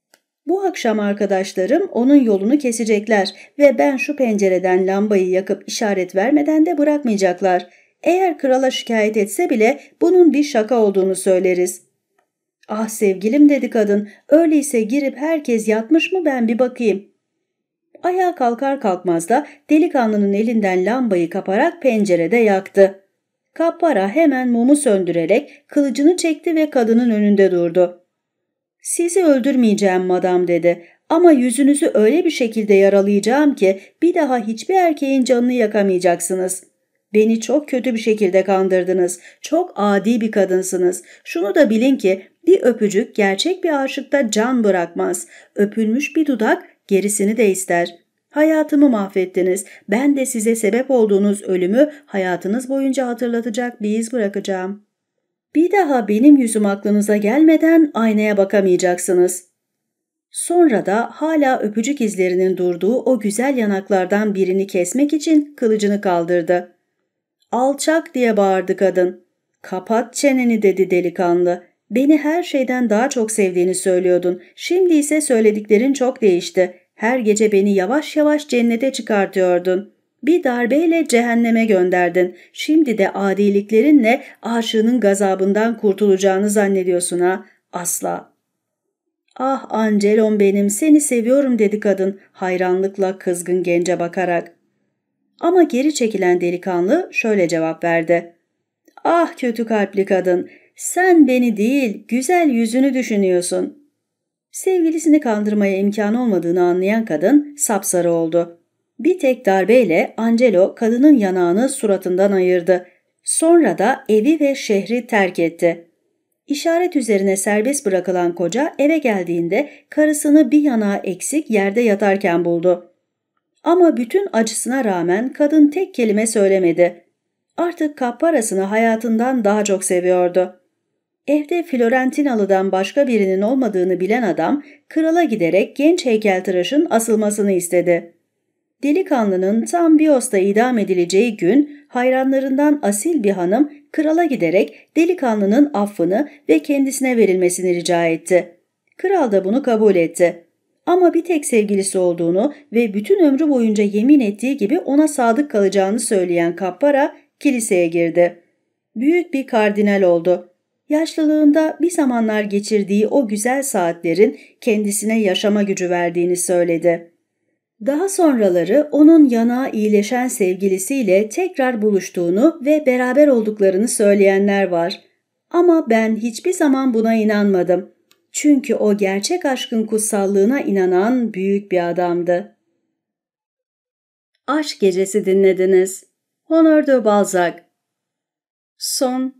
"Bu akşam arkadaşlarım onun yolunu kesecekler ve ben şu pencereden lambayı yakıp işaret vermeden de bırakmayacaklar. Eğer krala şikayet etse bile bunun bir şaka olduğunu söyleriz." "Ah sevgilim" dedi kadın, "öyleyse girip herkes yatmış mı ben bir bakayım." Ayağa kalkar kalkmaz da delikanlının elinden lambayı kaparak pencerede yaktı. Kappara hemen mumu söndürerek kılıcını çekti ve kadının önünde durdu. "Sizi öldürmeyeceğim madam" dedi, "ama yüzünüzü öyle bir şekilde yaralayacağım ki bir daha hiçbir erkeğin canını yakamayacaksınız. Beni çok kötü bir şekilde kandırdınız. Çok adi bir kadınsınız. Şunu da bilin ki bir öpücük gerçek bir aşıkta can bırakmaz. Öpülmüş bir dudak gerisini de ister. Hayatımı mahvettiniz. Ben de size sebep olduğunuz ölümü hayatınız boyunca hatırlatacak bir iz bırakacağım. Bir daha benim yüzüm aklınıza gelmeden aynaya bakamayacaksınız." Sonra da hala öpücük izlerinin durduğu o güzel yanaklardan birini kesmek için kılıcını kaldırdı. "Alçak!" diye bağırdı kadın. "Kapat çeneni" dedi delikanlı. "Beni her şeyden daha çok sevdiğini söylüyordun. Şimdi ise söylediklerin çok değişti. Her gece beni yavaş yavaş cennete çıkartıyordun. Bir darbeyle cehenneme gönderdin. Şimdi de adiliklerinle aşığının gazabından kurtulacağını zannediyorsun ha? Asla." "Ah Angelom benim, seni seviyorum" dedi kadın hayranlıkla kızgın gence bakarak. Ama geri çekilen delikanlı şöyle cevap verdi. "Ah kötü kalpli kadın, sen beni değil güzel yüzünü düşünüyorsun." Sevgilisini kandırmaya imkan olmadığını anlayan kadın sapsarı oldu. Bir tek darbeyle Angelo kadının yanağını suratından ayırdı. Sonra da evi ve şehri terk etti. İşaret üzerine serbest bırakılan koca eve geldiğinde karısını bir yanağı eksik yerde yatarken buldu. Ama bütün acısına rağmen kadın tek kelime söylemedi. Artık Kappara'sını hayatından daha çok seviyordu. Evde Florentinalı'dan başka birinin olmadığını bilen adam krala giderek genç heykeltıraşın asılmasını istedi. Delikanlının tam Bios'ta idam edileceği gün hayranlarından asil bir hanım krala giderek delikanlının affını ve kendisine verilmesini rica etti. Kral da bunu kabul etti. Ama bir tek sevgilisi olduğunu ve bütün ömrü boyunca yemin ettiği gibi ona sadık kalacağını söyleyen Kappara kiliseye girdi. Büyük bir kardinal oldu. Yaşlılığında bir zamanlar geçirdiği o güzel saatlerin kendisine yaşama gücü verdiğini söyledi. Daha sonraları onun yanağı iyileşen sevgilisiyle tekrar buluştuğunu ve beraber olduklarını söyleyenler var. Ama ben hiçbir zaman buna inanmadım. Çünkü o gerçek aşkın kutsallığına inanan büyük bir adamdı. Aşk Gecesi dinlediniz. Honoré de Balzac. Son